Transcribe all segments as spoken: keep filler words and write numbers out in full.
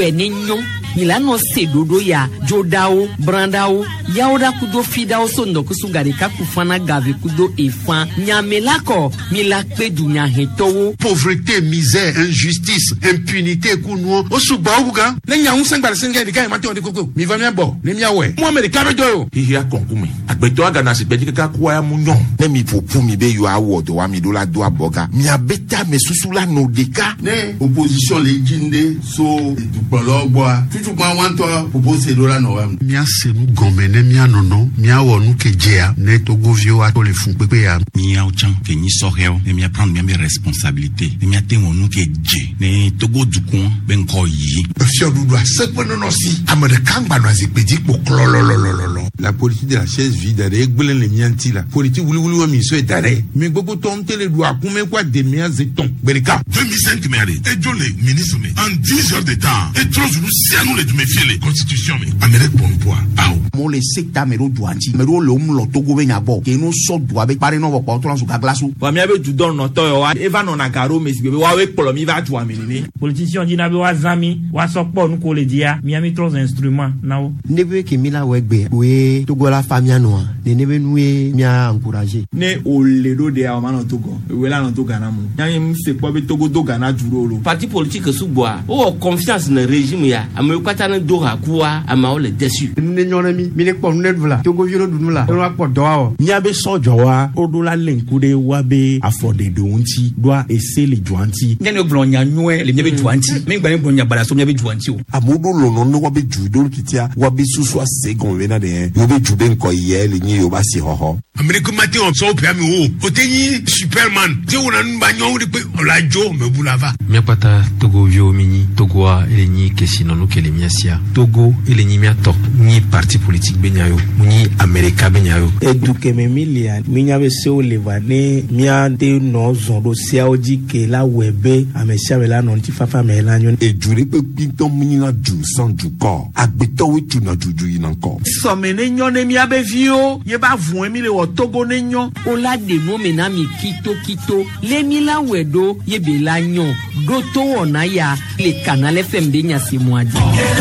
we ni nyon milano sedodo ya jodao brandao yaoda kudo fidao sondo kusugari kakufana gave kudo efan nyamelako milakpe dunya hetowo pauvreté, misère, injustice, impunité kuno osubaouga nenya unsengba senga dika mati de koko mi va mi abo ni mi awe mo me de kabejo hihi akonkume agbeto aga na sepedi ka kwa ya munyon ne mi popu mi be yo award wa mi do la do aboga mi abeta me susula no deka ne opposition le jinde so dupologwa tutu kwa wanto propose do la no wa mi asenu gombe ne mi anono mi awo nu kejea ne togo vio a to le fun pepe ya mi a ochan ke ni sorel ne mi prendre mes responsabilités ne mi atengo nu keje ne togo dukun ben ko yi fio dudu a sepono no si amade kangba no azepedi po klololololo la politique de la chaise vide de gbelen le mianti la politique wuli wuli wa mi so etare mi gbogbo ton tele do akume kwa de mi azeton berika deux mille cinq merde et jo le ministre me en dix heures de temps et trop nous si nous les méfier les constitution me amérique bon poids ah mo le secteur mero duanti mero le um lo togo be nyabo ke no so do abe pare no wo ko to so ka glaso wa mi abe du don no to wa eva no na garo me si be wa we polo mi va tu amini politicien di na be wa zami wa so po nu ko le dia mi ami trois instruments nawo nebe ke mila wegbe we togo la famia no ne nebe nuwe mi a encourager ne o le do de a ma no togo we la no togo na mu yan mi se po be togo do gana duro lo parti politique subwa o confiance na régime ya ame kwata na do ha kuwa ama o le déçu ne nyona mi mi ne ko net vla togo violo dunu la no ko do wa mi abe sojo wa o do la lenkude wa be afode do nti do a ese le juanti ne ne gbon nya nwe le mi be juanti mi gba ne gbon nya bala so mi be juanti o amodo lo no no wa be ju do kitia wa be susu asegon we na de yo be ju be nko ye le nyi yo ba si hoho america mati on so pe ami o o tenyi superman ti wona nba nyon de pe olajo me bulava mi pata togo vio mini togo a ele nyi kesino no kele miasia togo ele nyi miato ni parti politique benyayo ni america benyayo eduke me milia minya be se o levane mia de no zondo sia oji ke la webe amesia be la no ti fafa me la nyon ejure pe pinton minya ju san ju ko agbeto we tu na juju yin anko so me ne nyon ne mia be vio ye ba vun mi le wo togo ne nyon o la de no me na mi kito kito le mi la wedo ye be la nyon do to ona ya le canal F M de nya si moadi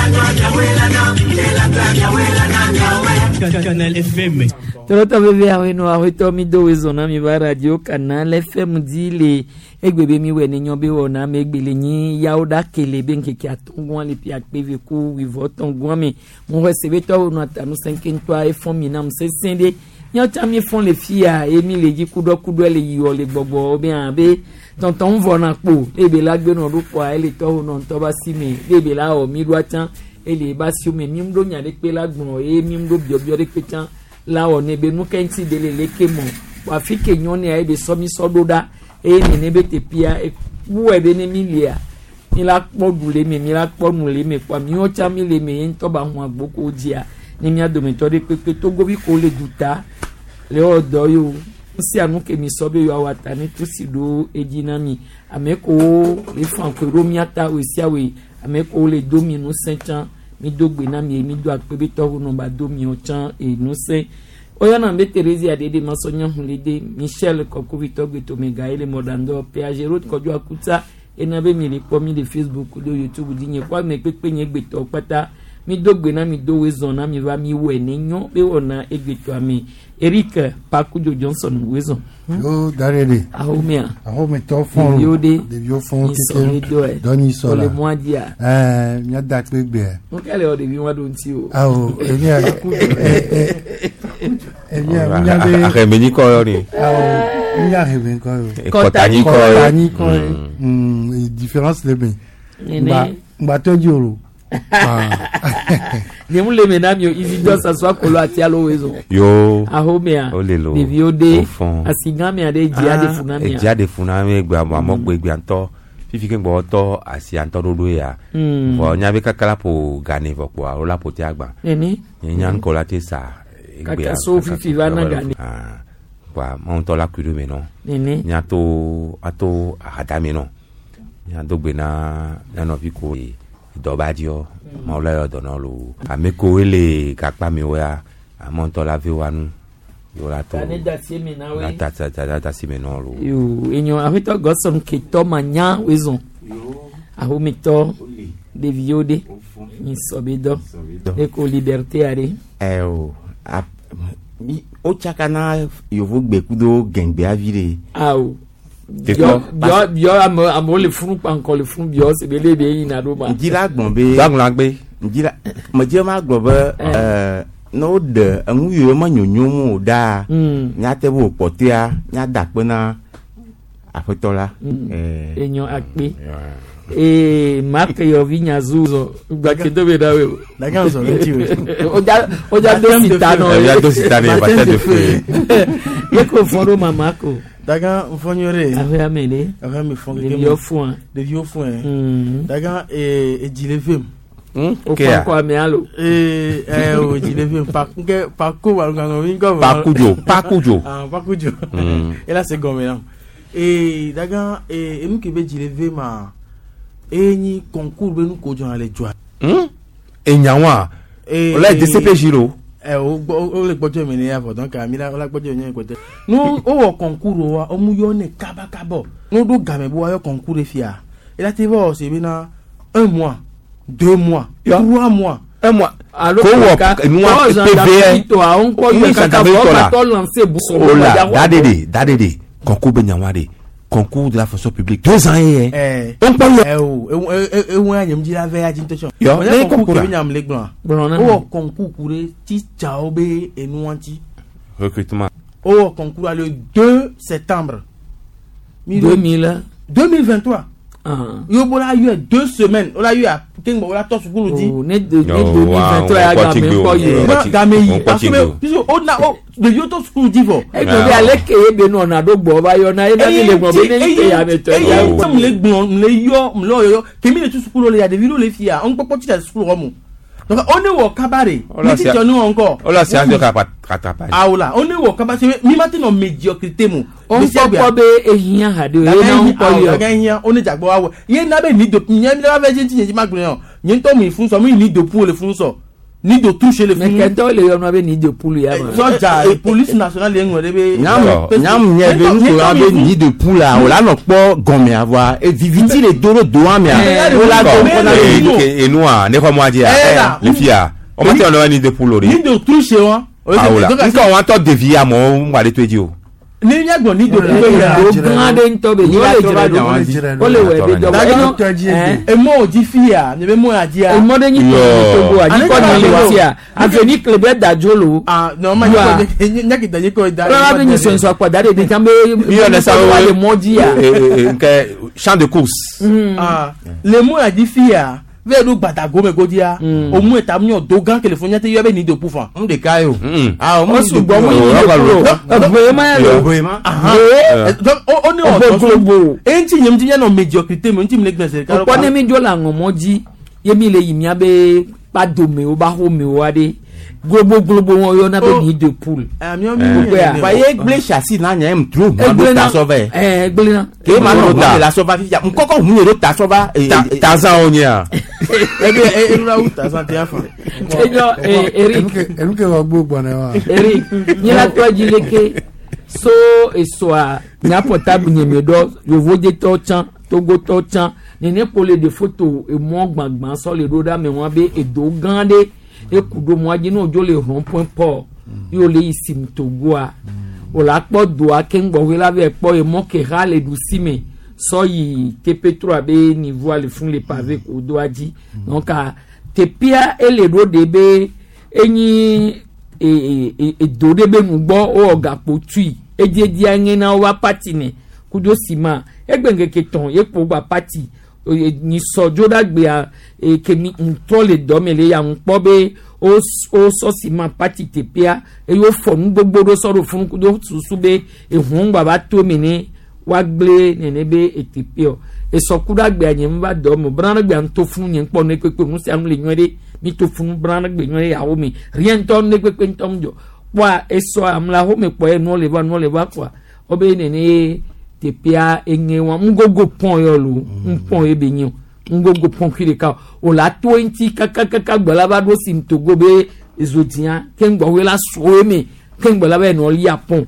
Canal F M Toto bebe awe no awe to mi do wezona mi ba radio Canal F M di le egbebe mi we ni nyon be wona me gbele yin yaoda kele be nke ki atongon le pi akpeve ku wi votongon mi mo recebe to no atanu cinq toi e fon mi na mse sende nyon chami fon le fia e mi le ji kudo kudo le yo le gbogbo be an be tonton vona po ebe la gbe no ru po ele to no to ba si mi ebe la o mi do atan ele ba si o me mi mdo nya de pe la gbon e mi mdo bio bio de pe tan la o ne be nu kenti de le leke mo wa fi ke nyon ne e be so mi so do da e ni ne be te pia e wu e be ne mi lia ni la po du le mi mi la po nu le mi kwa mi o cha mi le mi en to ba hu agboko dia ni mi ado mi to de pe pe to go bi ko le duta le o do yo si anu ke mi so be yo awata ni to si do ejina mi ameko le fan ko romiata o si awe ameko le domino sentan mi dogbe na mi mi do akpe to no ba do mi o chan e no se oya na be Teresa Adede masonyo hulide Michel Kokuvito gbeto mega ele modando peage road kojo akuta e na be mi le po mi de Facebook do YouTube di nye kwa me pepe nye gbeto pata mi dogbe na mi do wezon na mi va mi we ne nyon be wona egbeto ami Eric Pakujo Johnson wezon yo darele ahomia ahome to fon de bio fon tete doni sola le mois dia eh mi ada pe gbe o kale o de bi wa don ti o ah o emi a emi a mi ya be a me ni ko ri ah o mi ya he ko ko tani ko tani ko mm différence le ben ba ba to joro ni mu le menam yo easy just aswa kolo ati alo wezo yo ahomia olelo de viode asigami ade dia de funami e dia de funami gba mo gbe gbe anto fifi ke gbo to asi anto dodo ya bo nya be kakala po gani vo po aro la po ti agba eni nya nko la te sa kaka so fifi va na gani ah ba mo to la kudu me no eni nya to ato adami no nya dogbe na na no bi ko dobadio maula yo donolu ameko ele kakpa mi wa amonto la vi wanu yo la to tane da simi na we na ta ta ta ta simi no lu yo enyo ahito goson ke to manya wezon yo ahomito de viode ni sobedo e ko liberté are eh o o chakana yovo gbekudo gengbe avire awo bio bio bio amo amo le funu pa encore le funu bio se bele be yin na do ba njira gbon be gbon gbe njira mo je ma gbon be eh no de anu yo ma nyonyomu da nya te bo potia nya dakpena afetola eh enyo akpe eh marque yo vinya zuzo gba ke do be da we la kan so leti we oja oja do sitano oja do sitano ba te de fe ye ko fondo mamako daga mfonyore ave amene ave me fonge de vieux foin de vieux foin daga e e dilevem Hmm? Okay. Kwa mealo. Eh eh o dilevem pa nke pa ko wa ngano wingo. Pa kujo, pa kujo. Ah pa kujo. Et là c'est gomme là. Et daga e emu ke be dilevem ma eni concours be nu ko jo ale jo. Hmm? Enyawa. Eh o la D C P Giro. Eh o o le gbojo mi ni afo donc amila o la gbojo yan ko te. No o wo concours wa o mu yo ne kaba kabo. No do game bo wa yo concours e fia. Et là te bo se bi na un mois. Deux mois, trois mois, un mois. Alors, que nous avons P V oh là, dadede, dadede, concours Benyamade, concours de la fonction publique, deux ans et eh, on parle eh oh, eh eh on a yam dit la veille à d'intention. On a concours Benyam les blancs. Oh concours couré, ti chaobe et nous anti. Recrutement. Oh concours le deux septembre deux mille vingt-trois. Ah. Yo bola eu deux semaines. On a eu à King Bola Tos Goulou dit. Oh, net de deux mille vingt-trois à Gamé pas eu. Gamé. Parce que on a de yo Tos Goulou dit vo. Et donc aller que be no na do gbo ba yo na e na le gbo be ni ke ya meto. Ya on le gbo le yo lo yo ke mi le tout school le ya de vilo le fia. On peut pas tirer school romu. Donc on est au cabaret. Mais si tu nous encore. On la c'est un rattrapage. Ah là, on est au cabaret. Mi maintenant médiocrité mo. On peut pas be ehian ha de na on pas yo. On est jagbo awo. Ye na be ni de yen mi la be je ti ma gbe yan. Yen to mi fun so mi ni de pour le fun so. Ni de toucher le fun. Mais quand le yo na be ni de pour ya ma. Soja police nationale yen ngore be. Nyam nyam nye be nu ko be ni de pour la. O la no po gome avoir et viviti le dolo doa me. O la go et nous ne ko mo adia. Les filles on m'a dit on a ni de pour l'ori. Ni de toucher wa. Donc on va to devia mo on va le to dio. Ni nya gbo ni do do grande ntobe yo le jira do o le we be do e mo di fia ni be mo adia e mo de ni to go aji ko ni le tia aveni klebe da jolo ah no ma ni nya ki da ni ko da ra be ni so so apada de tambe yo le sa le mo dia nke champ de course ah le mo adi fia ve do gbata go me go dia o mu eta mu do gan telephone te yo be ni do pufa m de kayo ah o mo su gbo mo ni do ma lo ah o ni o to enti yem ti no mediocrité mo enti mi le gbese ka ko ne mi jo la ngo moji yemi le yimi abe pa do me o ba ho me o ade globo globo won yo na be ni de pool ami o mi ba ye gble chassis na nya em tro ma do ta so ve eh gble na ke ma no ta la so va fi ya nkoko hu ni ta so va tazan onya ebe e ra u tazan ti afa ejo Eric enu ke wa gbogbo na wa Eric ni la to jileke so esoa nya portable ni medo yo voje to chan togo to chan ni ne pole de photo e mo gbangban so le roda me won be edo gande e kudo mo aje no jo le ron point po yo le isim togo a o la po do a ken gbo we la ve po e mo ke ha le du sime so yi T P trois be niveau le fun le pavé ko do aji donc a te pia e le ro de be eni e e e do de be mu gbo o ga po tui e je di anye na wa party ne kudo sima e gbengeke ton e po gba party ni sojo dagbe a e kemi nto le do me le ya npo be o o so sima party te pia e yo fo nu gbogbo do so ro fun kudo susu be e hun gba ba to mi ni wa gble nene be etipio e so kuda gbe anyem ba do mo brana gbe anto fun yen po ne pepe mu se anu le nywede mi to fun brana gbe nywede ya ho mi rien ton ne pepe ntom jo wa e so amla ho me po e no le ba no le ba kwa obe nene tepia enye wa ngogo pon yo lu mpon e be nyin ngogo pon kire ka o la twenty kaka kaka gbola ba do sim to go be ezotian ken gbo we la so me ken gbola be no li apon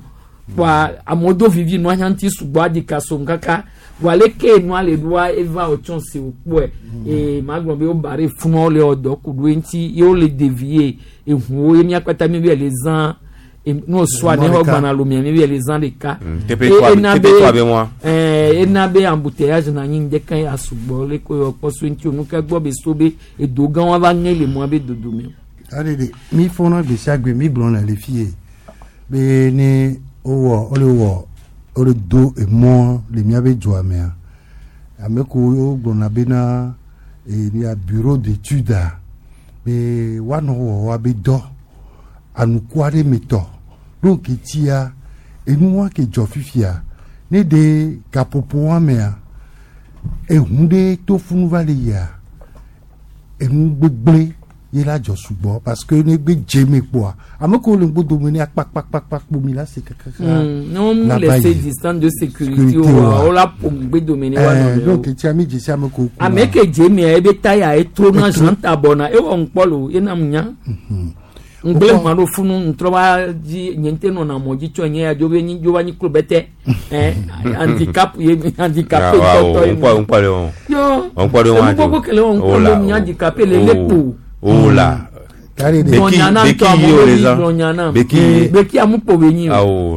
wa amodo vivi no anti subo adika so nkaka wale ke no ale doa eva o chonse opo e magbon be o bare fun ole odo kudu enti e o le devier e hu e mi akwata mi be les ans e no so ne ho bana lo mi mi be les ans de ka e na be eh e na be embouteillage na yin de kan ya subo le ko opo so enti onu ka gbo be so be e dogan wa ba ngele mo be dodo mi allez mi fona be sagbe mi blon na le fie be ni owo ole wo ole do e mo le mi ave jo amea ameko o gbona be na e ni a bureau d'études be wano wo wa be do anu kware meto donc tia enu wa ke jo fifia ne de kapopo amea e hunde to funu vale ya enu gbegbe il a déjà subo parce que ne be jeme quoi ameko le gbodo mi ni pak pak pak pak bomi là c'est kaka non nous laisser distance de sécurité o la pour gbodo mi ni wa no donc ti ami jesi ameko ameke jeme e be taya e to na janta bona e won polo e na munya ngbele ma do funu ntroba ji nyente no na moji chonye ya jobe ni joba ni klubete eh handicap ye handicapé to to on pale on yo on pale on on ko kele on ko le handicapé le lepo oh là beki beki yo les gens beki beki amupo benyi ah oh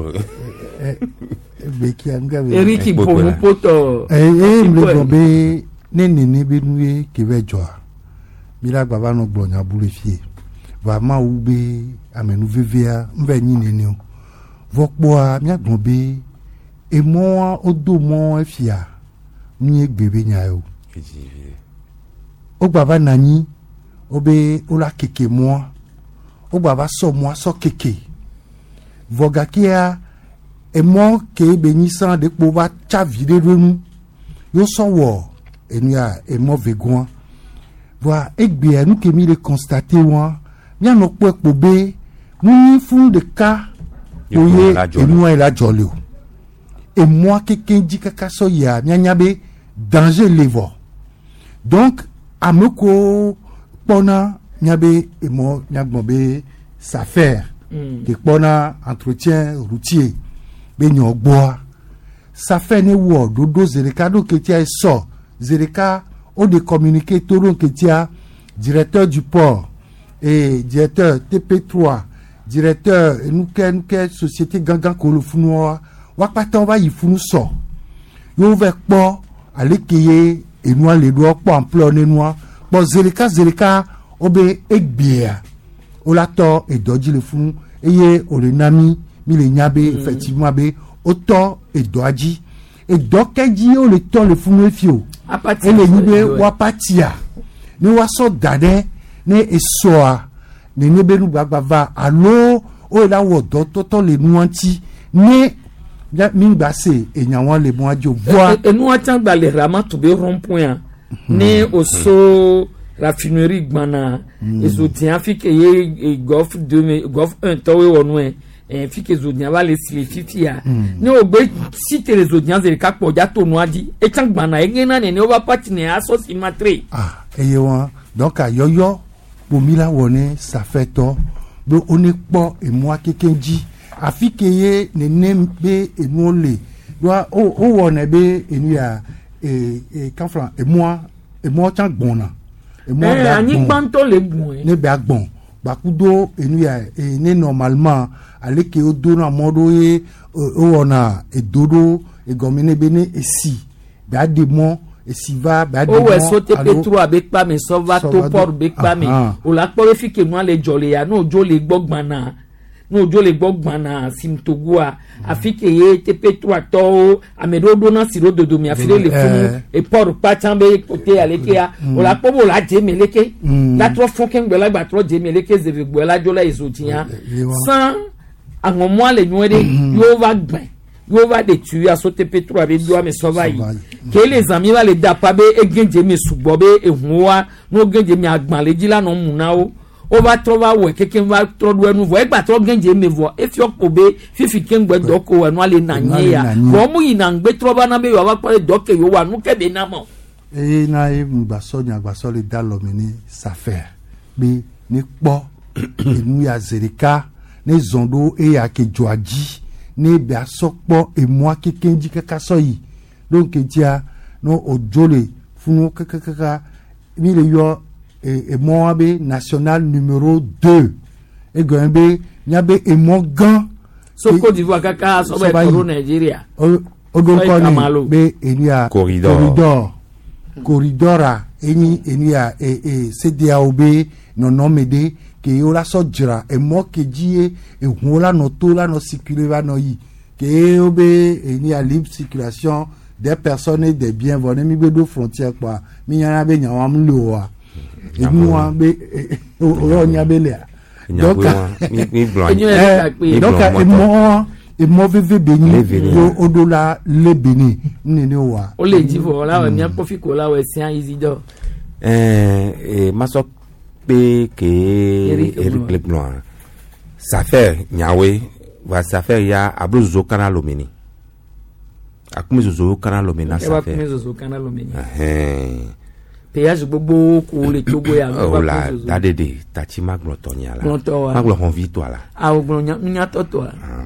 beki angabe eriki pomu poto eh eh mle be nene ne be nuye ke vejo bila baba no gbonya bule fie va ma ube amenu vevea mve nyi nene o vokpo a mi agbon be e mo odo mo efia mi egbebe nya yo o baba nani obe ola keke moi o baba so moi so keke vogakia e mo ke be ni san de po ba cha vide renu yo so wo enia e mo vegon voa egbe anu ke mi le constater wa mi an opo epo be mu fun de ka oye enu e la jolio e moi keke ji kaka so ya mi anyabe danger levo donc ameko pona nyabe emo nyagbobe sa faire ke pona entretien routier be nyogboa sa fait ne wo dodo zereka do ke tia so zereka o de communiquer todo ke tia directeur du port et directeur T P trois directeur nous ken ken société gangan ko lo funu wa pata wa yi funu so yo ve po alekeye enu ale do po ampleur ne noa bon zereka zereka obe egbia olato edoji le funu eye ole nami mi le nyabe mm. effectivement be oto edoji edokeji o le to le funu efio e le nibe wapatia ni waso dade ne esoa ne nebe nu gbagba alo o la wo do toto le nuanti ne ya mingba se enyan wan le mo ajo voa enu atan gba le rama to be rond point ne oso raffinerie gbana ezo tian fi ke ye golf deux golf un to we wonu e fi ke zo dian va le sile fifia ne ogbe si te les audiences e ka po ja to nu adi e tan gbana e ngena ne ne over party ne aso si matre ah eye won donc ayoyo pomila woni ça fait to be oni po e mo akekenji afi ke ye ne nembe e nu le do o o wona be enu ya e e kan fran e mo e mo tan gbona e mo da ani gbanto le gbon ne be agbon bakudo enu ya e ne normalement aleke odo na modo e o wona e dodo e gomine bene esi ba de mo esi va ba de mo o we so te petro abek pa me so va to por bek pa me o la po fi ke mo le jole ya no jo le gbogbana no jo le gbogbana simtogua afike ye te petro ato amedo do na siro dodo mi afile le funu e por pa tambe kote aleke ya o la po bo la je meleke la tro fonken gbe la gba tro je meleke ze gbe la jo la ezotian sans àwọn mo le nwere yo va gbe yo va de tu aso te petro abi do ame so vai ke les amis va le da pa be egenje me subo be ehunwa no genje mi agban leji la no muna o o va trova we keke va tro do enu vo e gba tro genje me vo e fi opo be fifi kengbe doko we no ale na nye ya wo mu yin na ngbe trova na be yo va pa doke yo wa nu kebe na mo e na e ngba so nya gba so le da lo mi ni sa faire be ni po enu ya zerika ne zondo e ya ke joaji ne be asokpo emwa kekenji kaka so yi donc etia no ojole funu kaka kaka mi le yo emo be national numéro deux e gombe nyabe emo gan so Côte d'Ivoire kaka so be ko Nigeria o don ko ni be enia corridor corridor corridora eni enia e e C D A O B no nomede ke ola so jira emo kejie e hola no tola no circuler va no yi ke obe enia libre circulation des personnes et des biens vont mi be do frontière quoi mi yana be nyawam lo wa e mi wa be o nya be le donc donc e mo e mo veve beni yo odola le beni nene wa o le di fo la wa mi akofi ko la wa sian Isidore eh e maso pe ke Eric Leblanc ça fait nyawe va ça fait ya abruzo kana lomini akumizo zo kana lomina ça fait akumizo zo kana lomini eh péage gbogbo ko le Togo ya oh la dadede tati maglo tonya la maglo on vit toi là ah ogbo nya nya toto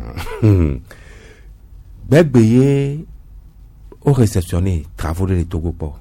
bébé au réceptionné travaux de Togo port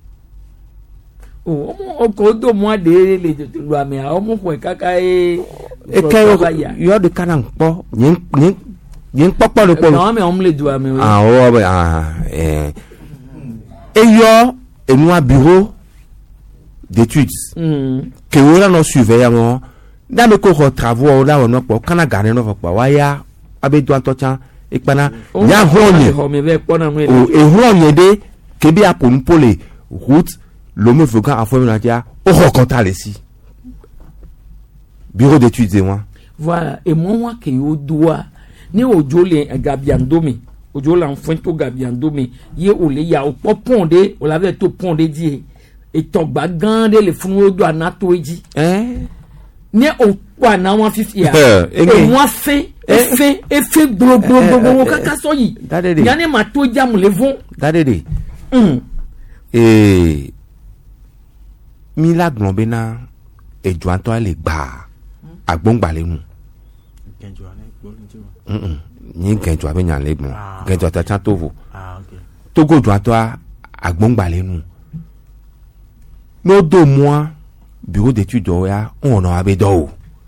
oh o ko do mo de le lo ami a o mo ko kaka e e ka yo de kana po yin yin yin popo le po no me o mo le do ami ah o ah eh e yo e no bureau d'études que on a no surveillant dans le cours travaux là on no po kana gane no po wa ya abe do entretien e pana ya honye o e honye de ke bi apon pole route l'homme voga en forme nadia o reconta ici bureau d'études et moi voilà et moi que yo doa ni ojole gabiandomi ojola enfant to gabiandomi ye ole ya o poponde o lave to ponde die et togba gande le funu do anato eji eh ni o kwa na wan fifi ya e moi fait e fait e fait gbo gbo gbo kaka so yi yani ma to jam le vont dadede mm eh mi la glombe na e joanto ale gba agbongba le nu kenjo ane gbonjo mm ni kenjo abe nyan le gbon kenjo ta chan tovo ah okay togo joanto agbongba le nu no do moi bureau d'études ya on a abe do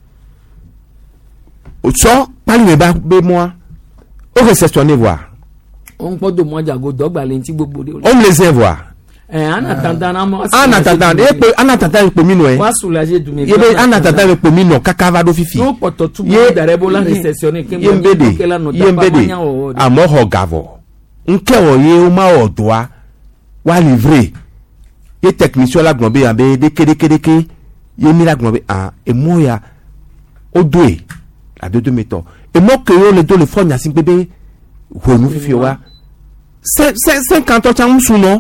o so pali me ba be moi o réceptionné voir on peut do moi jago dogba le nti gbogbo de on les voir eh en attendant en attendant et pe en attendant pe mi no eh wa soulager du me e en attendant pe mi no kaka va do fifi no poto tu mo darebo la réceptionné ke mo ke la no ta pa manya o amo ho gavo nke o ye o ma odoa wa livrer et technicien la glombe ya be de kede kede ke ye mi la glombe ah e mo ya o doe la de deux métaux et mo que yo le do le fond ya sin bébé wo nu fifi wa cinquante ans sou non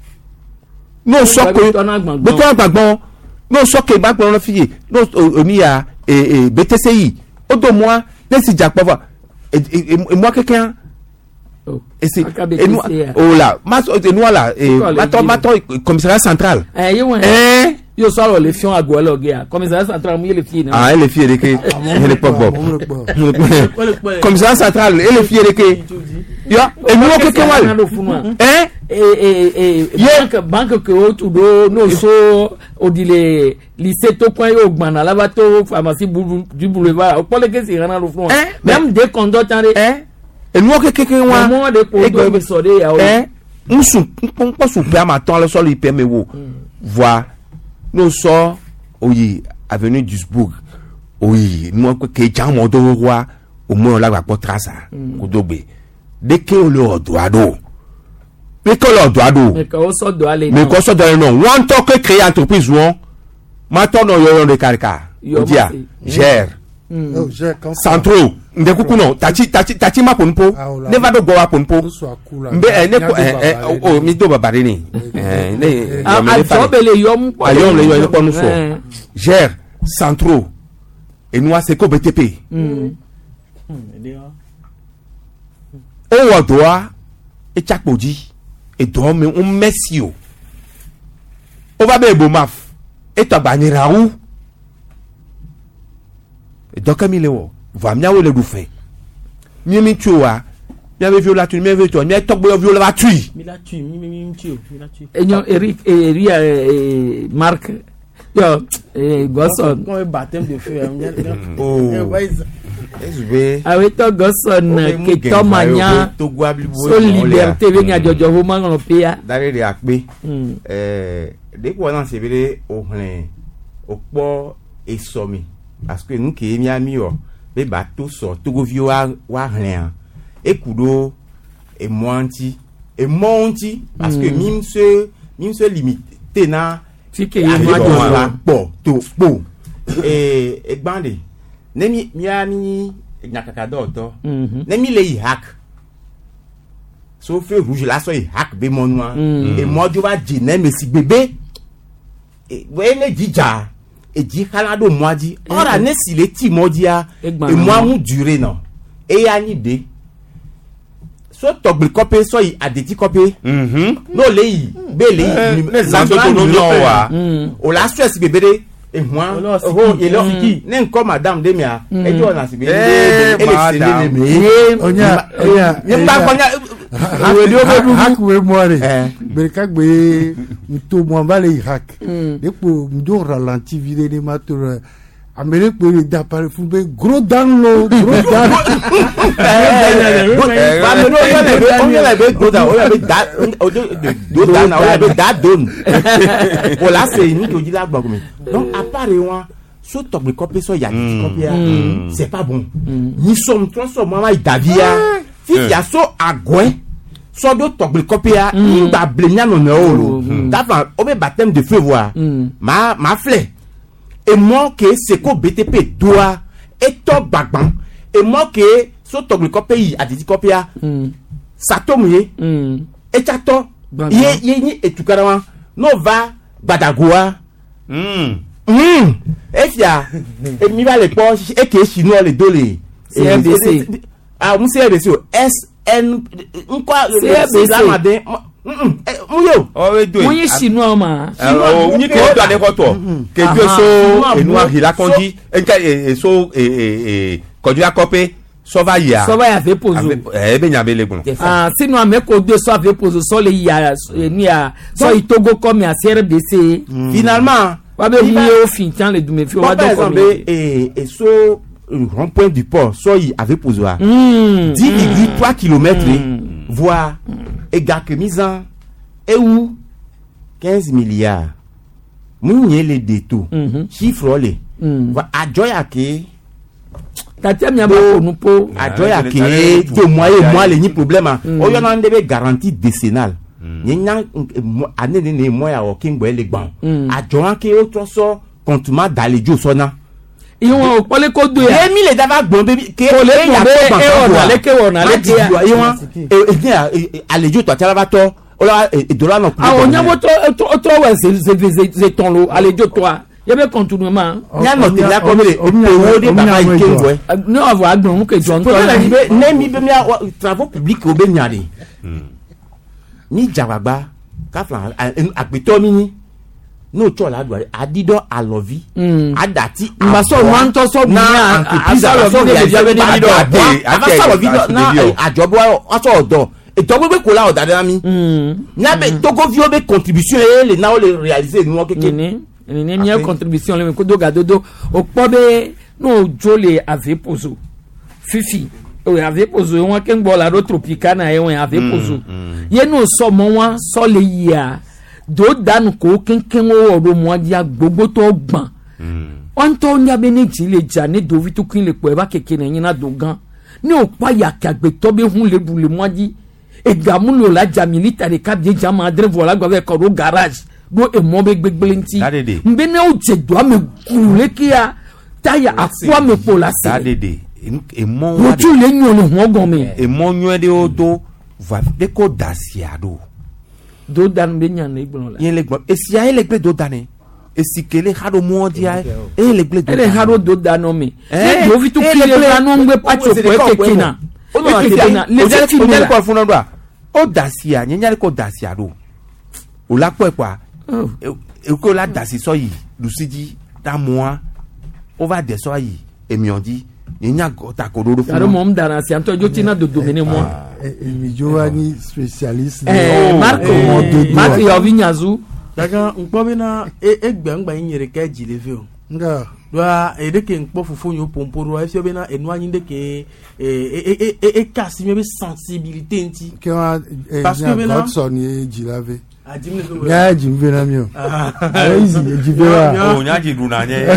no so que be to agbagbon no so que ba gbon fiye no oni ya e B T C I o do moi de si japo va et moi quelqu'un et c'est et nous oh là ma et nous là et mato mato commissariat central eh yo eh yo so le fion agbo lo ge a commissariat central mu le fie ah le fie de que le pop pop commissariat central et le fie de que yo et nous quelqu'un wa eh et et banque banque que o tu do no so odile lycée to point yo gbana la ba to pharmacie du boulevard o pole ke si rana lo fun même des conducteurs eh et nous quelqu'un wa mo de ko do so de ya o eh nsu npo so pe ma ton le so le permet wo voir nous so oyi avenue Duisbourg oyi nous que jam do roi au moins la gba trace ko do gbe de ke o le droit do mais que l'on doit do mais qu'on sort doit aller mais qu'on sort doit aller non one talk que créer entreprise ou ma ton no yo de carca dia gère oh gère centro nde kuku no tachi tachi tachi ma ponpo never do go wa ponpo mbe eh ne eh oh mi do babare ni eh ne a so bele yo mu po ayo le yo ni po nu so gère centro et nous c'est ko B T P mm o doa e chakpoji et dorme un messio o va be bo maf et to banira ou et donc comme il est va mia wo le du fait mi mi tu wa mi ave viola tu mi ave tu mi tok bo viola va tu mi la tu mi mi mi tu mi la tu enyo Eric eri eh Mark yo eh Godson comme un baptême de feu oh esbe awito Godson ke tomanya so liberté be nya jojo ho ma ngolo pia dare de akpe eh de ko na se bere o hlen o po esomi parce que nous qui mi ami o be ba to so to go vi wa wa hlen e kudo e moanti e monti parce que mim se mim se limité na ti ke ye ma jo la po to po e e gbande nemi mi ami nyakaka do to nemi le hack so feu rouge là so hack be monwa e mojo ba ji na me si bebe e we ne jija e ji kanado moaji ora ne si le ti modia e mo amu durer non e ya ni de so togble copé so yi adeti copé mhm no le yi be le yi ne zanto no no wa o la stress bebere e moi oh et là n'en comme madame de mia et tu on a si bien et madame onya onya ne pas konya radio be hack we moire be ka gbe to mo ba le hack de ko ndo ralenti vide de matur Amérique pour les d'appareil fou be gros dans l'eau gros dans on y avait gros dans on avait da do dans on avait da don voilà c'est ni que dit là donc à part moi so top le copé so ya ti copé c'est pas bon ni sommes trois so mama davia si ya so agouin so do top le copé a ni ba blemia no no d'avant au baptême de feu voir ma ma flé et moi que c'est ko B T P doit et top bagban et moi que so top le copé a dit copé a ça tombe et chato ye ye ni etukarawa no va badagoa mm mm et fia et mi va les poches et que chinois les dolé C R D C ah mon C R D C S N quoi C R D C madin muyo muyi chinois ma oh ni ko do de ko to que Dieu so et noir il a conduit et so et ko du a copé so va ya so va ya fait pose eh be nya be le bon ah sinon me ko de so fait pose so le ya ni a so itogo comme ya C R D C finalement wa be muyi o fin tan le dume fi wa do ko et et so rond-point du port so y avait posé dix virgule trois kilomètres voire égal que mise en et où quinze milliards mounye les détours chiffre les va adjoya ke tatia mi abo nous po adjoya ke de moyen moi les ni problème o yo na ndebe garantie décennale nyanya année ne moya o kingbo le gban adjoya ke o to so comptement d'alejo sona iwon opole ko do ya emi le dava gbon be ke o le gbon be e ona le ke ona le ke ya iwon e alejo to atara to o la e dola no ah onya mo to to we se se se ton lo alejo to ye be continuement nya no te la ko le o de baba ikengo no avo agbon mu ke jo nto ne mi be mi travaux publics o be nyade ni jawagba ka flan agbeto mi ni no chola do adido alovi adati maso wanto so na asalo de je be ni do ade asalo video na ajobo aso odo eto gbe ko la oda mi na be togo vio be contribution le na o le réaliser ni won keke ni ni mi contribution le ko do gadodo o po be no jole ave pozo fifi o ave pozo won ke ngbo la do tropicana e won ave pozo ye no so mo won so le ya do danu ko kenken o ro mo dia gbogbo to gban on to nya be ni ji le ja ni do vitu kin le po e ba keke na yin na do gan ni o pa ya kagbe to be hun le bu le mo di e gamu lo la ja military ka bi ja ma drive wala gba be ko ro garage do e mo be gbegbele nti mbe ne o je do ame kule kia taya akwa me po la se dadede e mo wa tu le nyon le ho gon me e mo nyon de o do va de ko dasiado do dan be nyan le gbon la yen le gbon e si a ele gbe do dane e si kele hado mo dia e le gbe do ele hado do dano me e do vitu kile la no ngbe pacho ko e kekina o no kekina le je ti le ko fun do o dasia yen nya le ko dasia do o la po e pa e ko la dasi so yi lusiji da moi o va de so yi e mi on di nyenya gota kododo funu yaro mom dara si anto jo tina do domine mo mi joani spécialiste Marco Marco yo vinyazu daga nkpo bi na egbe ngba nyere ka jileve o nga doa edeke nkpo fufu nyo pomporo e fi obi na enu anyi ndeke e e e e kasi mebe sensibilité nti ke wa parce que bi na Godson ye jilave ajimne so ya jimve na mi o easy jive wa o nya ji du na nye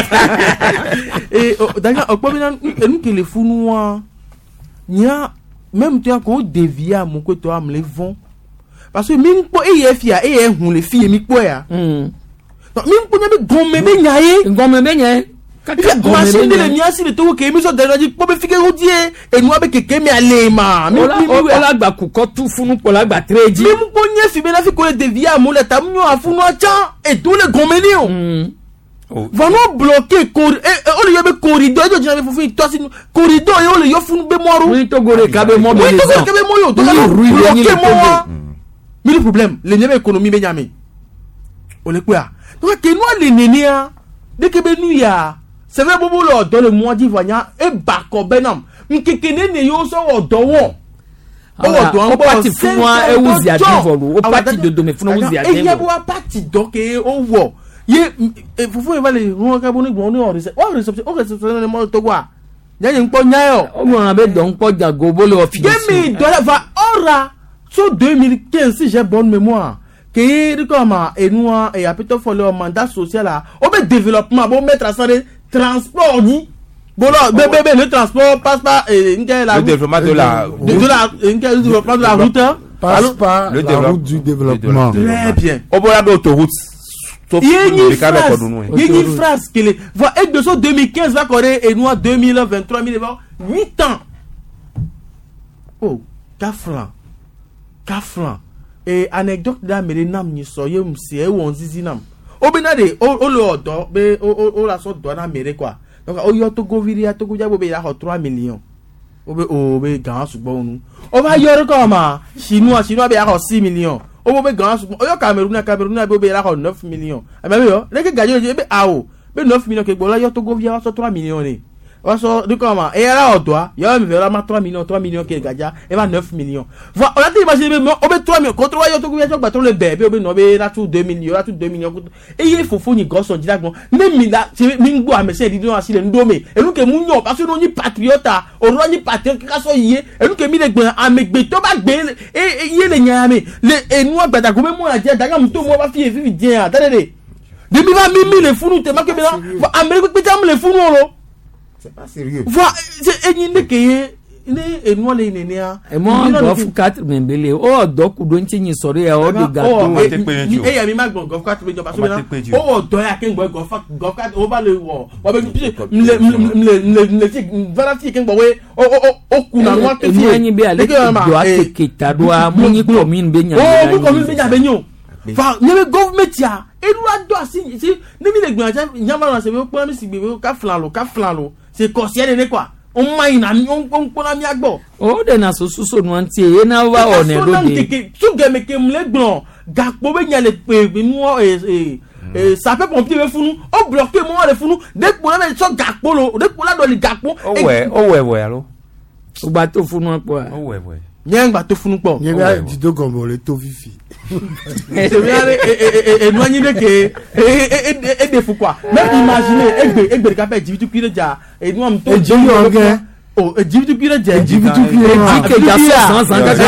e daga okpo bi na enu ke le funu wa nya même tu ko devia mon ko to am le vont parce que min po e ye fia e ye hun le fie mi po ya mm min po nya be gomme be nyae gomme be nyae kaka gomme be le mi asi le to ke mi so de loji po be fike o die enu abe keke mi ale ma mi mi ola gba ku ko tu funu po la gba treji mi po nya fi be na fi ko le devia mo le tam nyo afunu acha e to le gomme ni o mm vraiment bloquer cor e o le yo be corridor e jo jina be fufu to si corridor e o le yo funu be moru oui to gore ka be mo be le to be mo yo to bloquer mo mille problème le nyame économie be nyame o le kwa donc que nous les nénia dès que ben nous ya c'est vrai bobo le dans le mois d'Ivoire e ba ko benam nkeke ne yo so odo wo o parti fún wa e wuzi adivolu o parti de dome fún wuzi adivolu e ya bo parti donc e o wo ye fufu e vale won ka bo ni gbon ni o reception o reception o reception ni mo to gwa nyaye npo nyayo o mo be don npo jago bo le office give me dollar va ora so deux mille quinze si j'ai bonne mémoire que comme enua et a plutôt fait le mandat social là on veut développement bon mettre ça de transport ni bon là bébé le transport passe pas et le développement de la de la le développement de la route passe pas la route du développement très bien au bord de l'autoroute il y a une phrase qui est va être de deux mille quinze va correr et nous deux mille vingt-trois huit ans oh quatre francs et anecdote da mere nam ni so ye msi e won zizi nam obina de o le odo be o o la so do na mere kwa donc o yo to go viri ya to go jabo be ya ho trois millions obe o be gan sugbo nu o ba yo ko ma chinois chinois be ya ho six millions o be gan sugbo o yo Cameroun na Cameroun na be be ya ho neuf millions e me yo le ke gajo be awo be neuf millions ke gbo la yo to go viri ya so trois millions ni waso de comment et là on doit il y a même ma trois millions trois millions qui gaja et va neuf millions voilà on a dit imaginer on met trois millions contre yo to go battre le bébé on no be là tout deux millions là tout deux millions et il faut faut ni gosse on dit là même mi là mi ngbo amese di don asile ndome et nous que mu nyon parce que nous ni patriote on ro ni patriote ka so yie et nous que mi le gbon amegbe to ba gbe et yie le nyame le et nous agbada go memo la dia daga mu to mo ba fi fi dia attendez de mi va mi le funu te ma que là amérique pe tam le funu lo c'est pas sérieux voilà c'est enyinde ke ne enwa le nenia e mo do fu quatre membele o do ku do nti yin sori e o de gato e ya mi ma gbon go quatre mejo paso na o do ya ke ngbo go go quatre o ba le wo wa be le le le ti vala ti ke ngbo we o o o ku na mo ke fi enyi be ale do akeketa do a mo ni commune be nya o mo commune be nya be nyo fa ne government ya elu ado asi si ne mi le gbon aja nyama na se be po mi si gbe ka flan lo ka flan lo c'est conscient ne quoi on maï na on on pona mi agbo o de na so so no anti e na wa o ne do de tu ge me ke mle gbon gakpo be nya le pe nu e e ça peut pompier be funu o bloquer mo le funu de po na so gakpo lo de po la do li gakpo o we o we we alo o gba to funu po o we we nya gba to funu po nya ba di do gombo le to fifi c'est bien et éloigné de que et et des fou quoi même imaginez egbe egbe ka pe jibitu kire ja et nous am to jibitu oge oh jibitu kire ja jibitu kire ja ke ja cent cent ka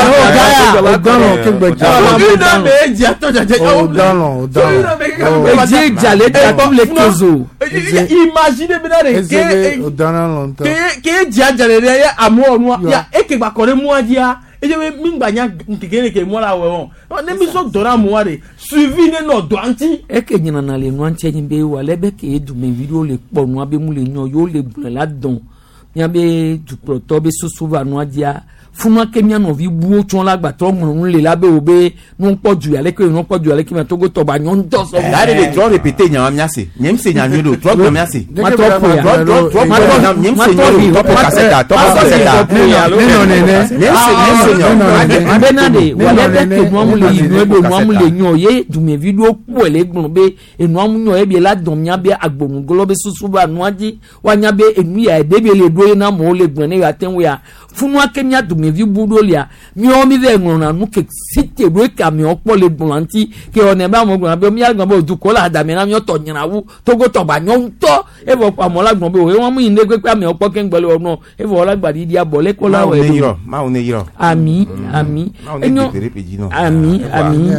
ja dans le ke gbe ja na me ja to ja oh dans le dans le je ja le ta tous les kezo imaginez bien que dans longtemps que que ja ja le ya amour no ya e ke gba kore mu adia et je vais m'inganya nkekene ke moi la won ne mi so dora mo re suivi ne no do anti e ke nyina na le no anti nyi be wa le be ke edu me video le po no abe mu le nyo yo le bule la don miabe dukplɔtɔ be susu va nua dia funua ke mia nɔvi buwo tsɔn la gbatɔ ŋlɔ le la be o be nukpɔ du ale ke nukpɔ du ale ke ma togo tɔ ba nyɔ ŋdɔ sɔ. d'ailleurs de trop répéter ɲama miase nyem se ɲanyo do trop ɲama miase. ma tɔ poya trop trop trop nyem se ɲɔ do tɔpɔ kasɛta tɔpɔ kasɛta. nínú nínú. nyem se nyem se ɲɔ. abena de wale bɛ ke nuamu le yi nue do nuamu le nyɔ ye dumevi do kpɔ ele gbɔn be enuamu nyɔ ebi la dɔn mia be agbomugolo be susu ba nua dzi wa nya be enu ya edebi le do ye na mɔ le gbɔn ne ya te ŋu ya funua ke mia dumevi bu do lia miɔ mi bɛ ŋlɔna nu ke site do eka miɔ kpɔ le gbɔn ŋuti ke ɔne ba mɔ gbɔn be mia gbɔn be odukɔ la adame na miɔ tɔ nyinawu togo tɔ ba nyɔ ŋutɔ evɔ kpamɔ la gbɔn be o ewa mu yi ne gbɛgbɛ miɔ kpɔ ke ŋgbɛlɛ ɔnɔ evɔ la gbadi di abɔ le kɔ la wɛ do maawu ne yirɔ ami ami enyo ami ami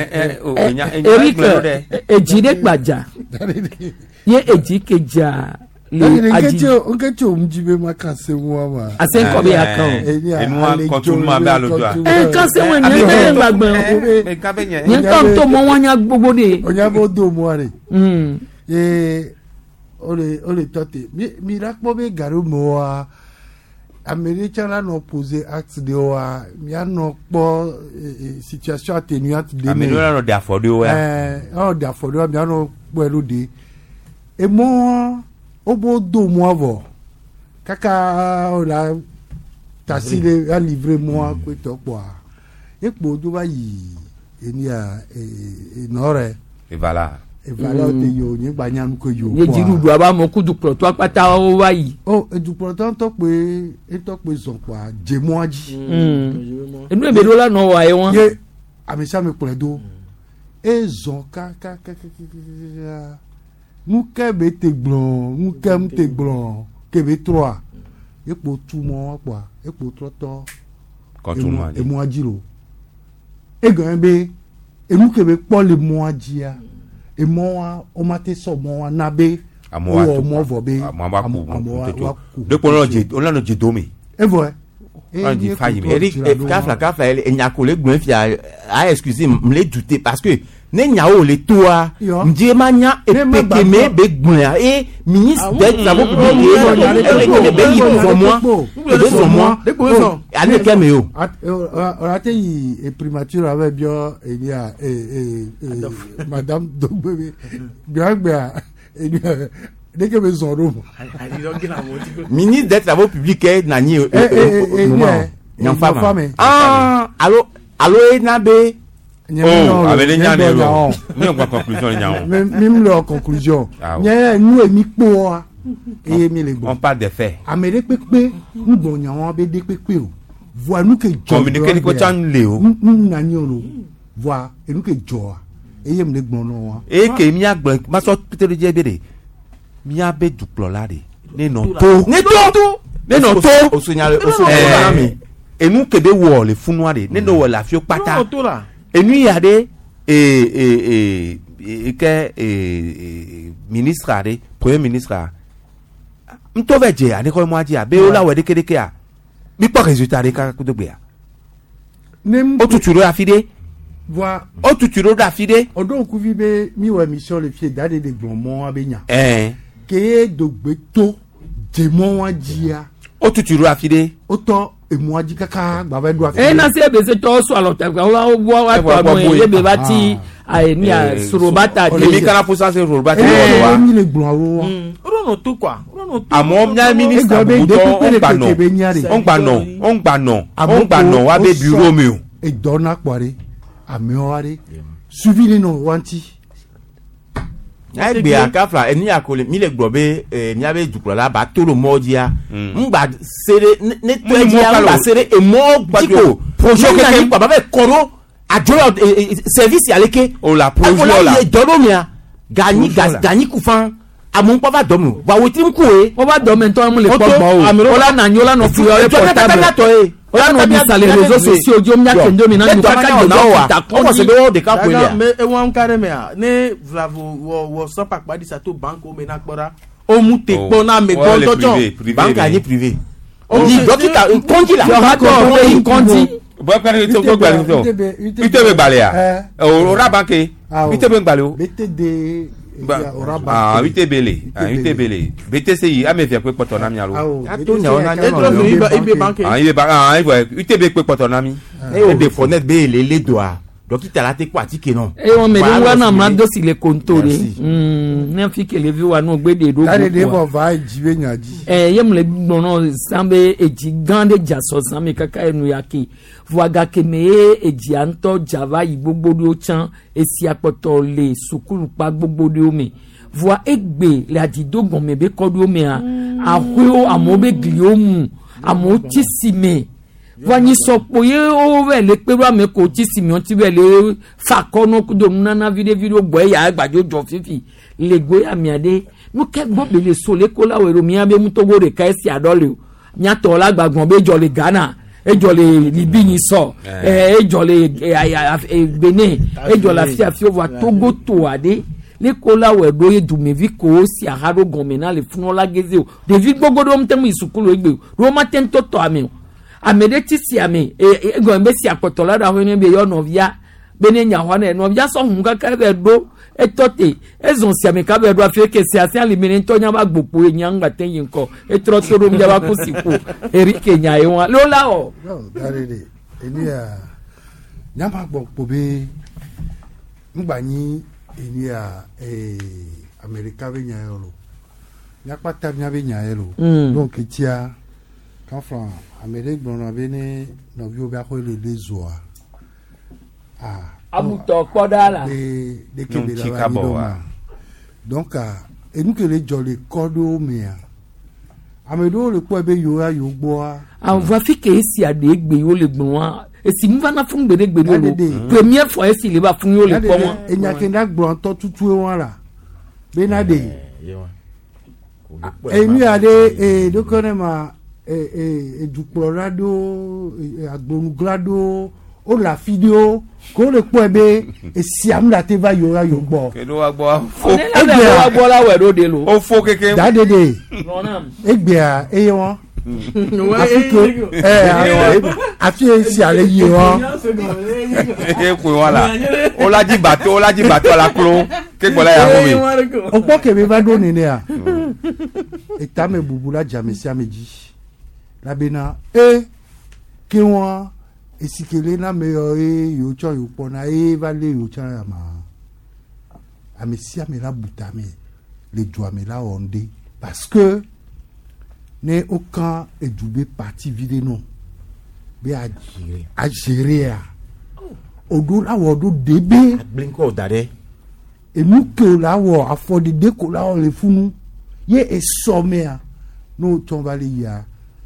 eric eji de gbadza ye eji kedza le adi nketse omjibe ma kase wa ma ase nkɔ be akan enu wa kɔtun ma be alo do a ɛ kase wo ni ɛ gbagbɛ ni nkan to mɔ wanya gbogbo de onya bo do mo are ye ole ole tɔte mi mi rakpɔ be gari mo wa américain la nɔ pose acte de wa mia nɔ kpɔ situation atténuante de américain la nɔ de afɔde wa ɛɛ ɔnɔ de afɔde wa mia nɔ kpɔ ɛlu de emɔ o bo do mo avɔ kaka o la tasi de a livre mo ko tɔ kpɔa ekpo do ba yi enia enɔrɛ evala evala o te yo nye gba nyanu ko yo ye jiru do aba mo ku dukplɔtɔ akpata o wa yi o edukplɔtɔ ntɔ pe ntɔ pe zɔn kpɔa dzemo adzi enu ebe do la nɔ wa ye wɔn ye amisa mi kplɔe do e zɔn kakakakaka nuke be te gblɔn nuke mu te gblɔn kebe trɔa ekpo tu mɔ kpɔa ekpo trɔtɔ emu adziro egɔn be enu kebe kpɔ le mɔa dzia emɔ wa ɔma te sɔ mɔ wa na be wɔ mɔ vɔ be amɔ wa ku dekpo ɔlɔn dze ɔlɔn dze dome evɔ ɔlɔn dze fa yi mi eri kafla kafla enyako le gbɔn fia a excuse me le dute parce que ne nyawo le toa ndie ma nya epeke me be gbɔn ya e ministre de travaux publics e be yi pour moi e be pour moi ale kɛ me o. ɔrate yi primature avɛ biɔ enia madame dogbe gbɛgbɛa deke be zɔn do mo. ministre des travaux publics ɛ nani o moment nyanfa ma ah alo alo e na be. oh avec les nyane ro mi on pas conclusion les nyane même leur conclusion nyɛ nu emi kpo a eye mi le gbɔ on parle des faits amere pepe ngbɔ nyawo be de pepe o voix nu ke jɔ communiquer ni ko chan le o n na nyi o voix enu ke jɔ a eye mi le gbɔ no wa e ke mi agblɔ ma sɔ peter je be de mi abe dukplɔla de ne nɔ to ne to ne nɔ to o signal o signal mi enu ke be wɔ le funua de ne no wɔ la fio pata enu ya de eh eh eh ke eh ministre ade premier ministre nto ve je ade ko mo aje abe o la we de kedeke a bi po résultat de ka ko do gbe a o tuturo afide voi o tuturo da afide odon ku vi be mi wa mission le fie dade de gbonmo abenya eh ke do gbe to je mo wa jia o tuturo afide o to emu aji kaka gbaba do afide e na se be se to so alota wa wa wa to mo ye be ba ti ai ni a surobata de mi kana pusa se surobata e wa mi le gbon awo ro no to kwa ro no to amo mia minister buto on gba no on gba no on gba no on gba no wa be bureau mi o e dona kware ami o are suivi ni no wanti egbe akafla eni akole mi le gbọ́ be mi abe jukrola ba toro modia ngba sere ne to dia ba sere e mo tipo projet ke ke baba be koro ajo service aleke o la projet la dodo mia gani gani kufan amun pa ba domu wa wetin ku e o ba domu nto mu le po gbo o ola na nyola no fi ore portable ola no bi sale réseaux sociaux jo mia kendo mi na nu kaka de wa ta ko se be o de ka ko ile me e won kare me a ne vlavo wo wo so pa padi sa to banko me na kpora o mu te po na me gbo dojo banka ni privé o ni dokita konji la yo ha ko o konji bo kare to ko gbale to ite be gbale a o ra banke ite be gbale o bete de ah huit bele ah huit bele B T C I ame fi pe poto na mi alo ato nya ona nya no ibe banque ah ibe ba ah huit be pe poto na mi e de fonet be le le doa dókítà la te ko atike no e won me de wa na ma do si le kontore mm na fi ke le vi wa no gbe de do la de bo va jibe nyaji eh yem le gbono sambe eji gande jaso sami kaka enu yake voaga ke me eji anto java igbogbo do chan esi apoto le sukulu pa gbogbo do me voa egbe le adidogun me be kodo me a ahwe amobe gliomu amo tisime wani sopo ye o we le pe wa me ko ti simi on ti we le fa kono ku do nana video video boy ya agbajo jo fifi le go ya mi ade nu ke gbo be le so le ko la we ro mi abe mu to go re ka si adole o nya to la gbagban be jo le Ghana e jo le libi ni so e jo le Benin e jo la fi afi o wa Togo to ade le ko la we do ye du me vi ko si aharo gomena le fun la geze o de vi gbogodo mtemu isukulu egbe ro ma ten to to ami amede ti si ame e go mbe si apotola da ho ni be yo novia be ne nya ho na novia so hun kaka be do e tote e zon si ame ka be do afi ke si asi alimene to nya ba gbopo e nya ngba ten yin ko e tro to ro mja ba ko sipo erike nya e won lo la o no darede eni a nya ba gbopo be ngba yin eni a eh America be nya yo lo nya pata nya be nya yo lo donc tia quand franc Amérique bon abene no bio ba ko le lezoa ah abuto kodala de de ke de la ba donc ah et nous que les jolly kodo mea amedo le ko be yo ya yo gbo a an va fi ke si ade egbe yo le gbon wa esi mva na fun gbe de gbe lo première fois esi le ba fun yo le ko won enya kenda gbon to tutu won la be na de e mi ade e do konema et et et du colorado agbonuglado o la video ko le po ebe e siam la te va yo yo gbo ke do wa gbo fo e gbe wa gbo la we do de lo o fo keke da de de egbe a e won afiko eh afi e si ale yi won e ko wala o la ji bato o la ji bato la klo ke gbo la ya ho mi o po ke be va do ni ne a e ta me bubula jamesi ameji la bena e ki won esikele na me yo e yo cho yo pona e va le yo cha ma amesi ame la butame le doa me la onde parce que ne aucun et double parti vide non be a gérer a gérer a odo la wo do debe blinko dare e nu ke la wo afode de ko la o le funu ye e somea no ton va le ya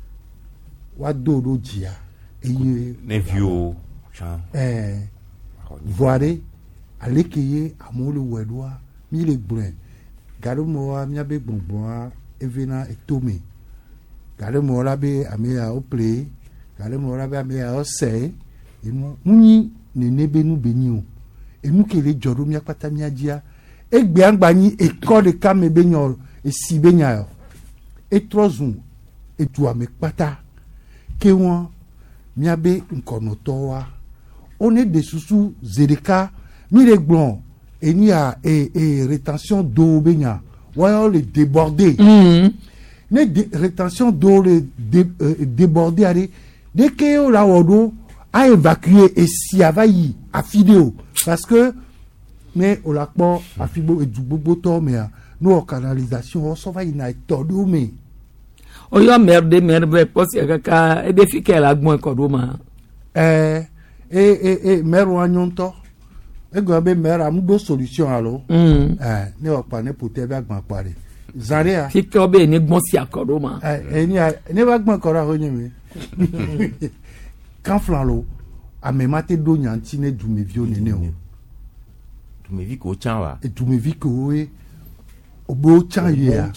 wa do do jia eye ne vieux chan eh voire alekeye amole wedwa mi le gbren garo mo wa mi abe gbongbon evena etome garo mo la be amia o play garo mo la be amia o se enu munyi ne nebe nu beni o enu kele joro mi apata mi ajia egbe angba ni eko de kame benyo esi benya e trozun etu ame pata ke won mi abe nkono to wa one de susu zedeka mi le gbon eni a e e rétention d'eau benya wa le déborder mm. ne de, rétention d'eau le dé, euh, déborder ari de ke o la wodo a évacuer et si avayi a vidéo parce que mais o la po a fibo e du bobo to me a no canalisation o so va ina to do me o yo merde merde posi kaka e be fi ke la gbon ko do ma eh eh eh eh mero anyonto e go be mera mu do solution alo mm. eh ne o pa ne pote be agbon pare zaria fi ke obe ni gbon si akodo ma eh ni ne ba gbon ko ra ho nyemi kan flalo a me mate do nyanti ne du me vio nene o du me vi ko chan wa e du me vi ko e obo chan ye ya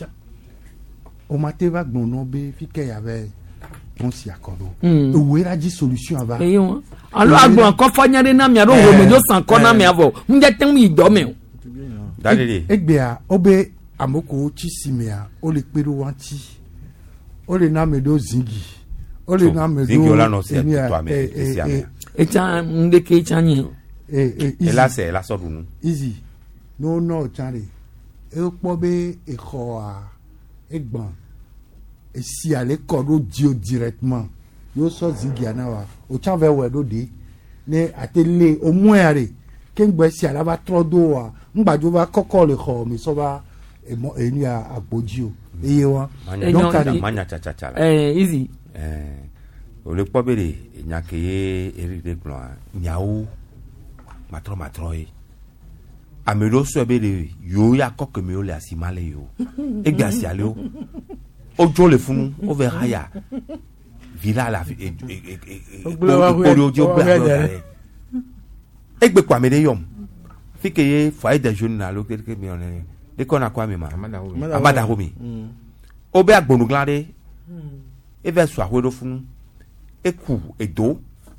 o mate va gbon no be fi ke ya be on si akodo e we ra ji solution ava e yo alo agbon ko fanyare na mi aro wo me jo san ko na mi avo nje ten mi do me o dadede egbe a obe amoko chi simea o le peru wanti o le na me do zingi o le na me do zingi ola no se to ame esi ame e cha ndeke cha nyi e e e la se la so dunu easy no no chare ekpɔ be exɔa egbɔn esi ale kɔ ɖo dio directement yóò sɔ zigia na wa o tsa vɛ wɛ ɖo de ne ate le o mɔya de kéŋgbɛ si ala va trɔ do wa ŋgbadzo va kɔkɔ le xɔ mi sɔ va emɔ enuya agbodzi o eye wa. manya tsatsa la. ɛɛ easy. ɛɛ o le kpɔ be de nyake ye eri de gblɔa nyawo matrɔ matrɔ ye ame ɖewo sɔ be de yewo ya kɔ keme wo le asi ma le yewo egbe asi ale wo o dzo le funu o vɛ haya vila la e e e e ekpori o dzi o gbe alo da ye egbe kɔ ame ɖe yɔm fi ke ye foyer des jeunes na alo keke mi ɔne de kɔ na kɔ ame ma amadahomi o bɛ agbonugla ɖe e vɛ sɔ ahoe ɖo funu eku edo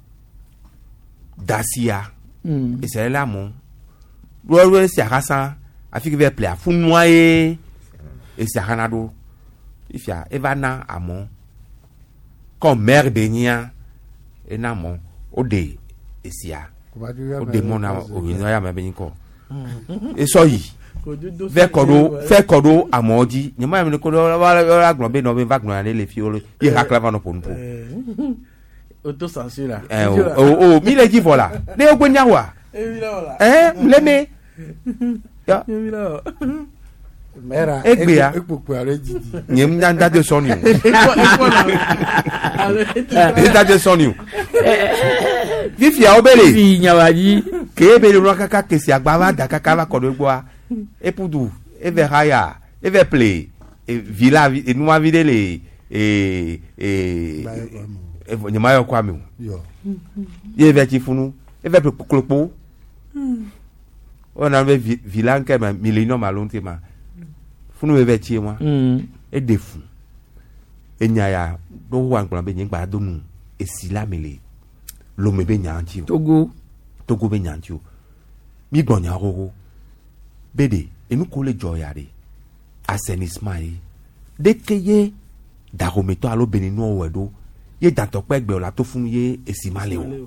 dasia esɛ la mɔ lɔri esi akasa afi ke vɛ ple afunua ye esi akana ɖo ifia eva na amɔ kɔ mɛr de nyia ena mɔ o de esia o de mɔ na o yi ya mɛ bɛ nyi kɔ esɔ yi fɛ kɔ ɖo fɛ kɔ ɖo amɔ dzi nyɛma yɛ mi ko ɖo ɔla gblɔ be nɔ be va gblɔ ya ne le fi o le ye hakla va nɔ ƒo nuƒo. auto censure la. ɛ o o mi le dzi vɔ la ne o gbe nya wa ɛ le me. Mera egbea ekpokpoare didi nye mnya ndade sɔni o ndade sɔni o fifia o bele fi nyawaji ke bele ro kaka kesi agbava da kaka va kɔdo gboa epudu eve haya eve play villa enua vide le e e nyama yo kwame o ye ve ti funu eve klokpo ona ve villa nke ma millennium alonte ma funu eve tie moi e defu enya ya do wa ngba be nyigba do nu esila mele lo me be nyanti togo togo be nyanti o mi gbonya gogo bede enu ko le joya de assainissement yi de keye da ko meto alo beninu owedo ye danto pe gbe ola to funu ye esimale o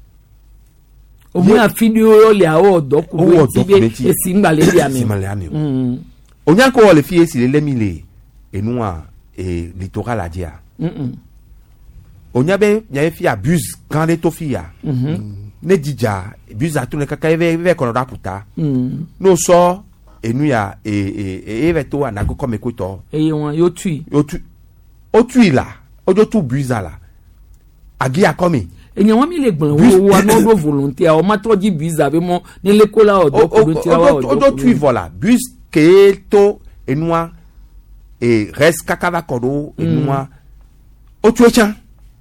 o mu afidio yo le awo doku ti be esimbale di ami esimale ami o onya ko le fi esi le mi le enu a e littoral adia mm onya be nya fi abuse quand de to fi ya ne dija abuse atune kaka eve eve ko da puta no so enu ya e e eve to anago come ko to e won yo tui yo tu o tui la ojo tu buza la agi akomi enya won mi le gbon wo wa no do volontaire o ma toji buza be mo ni le ko la odo ko do ti wa odo ojo tui vola bus ke to enua e res kakava kodo enua o tu echa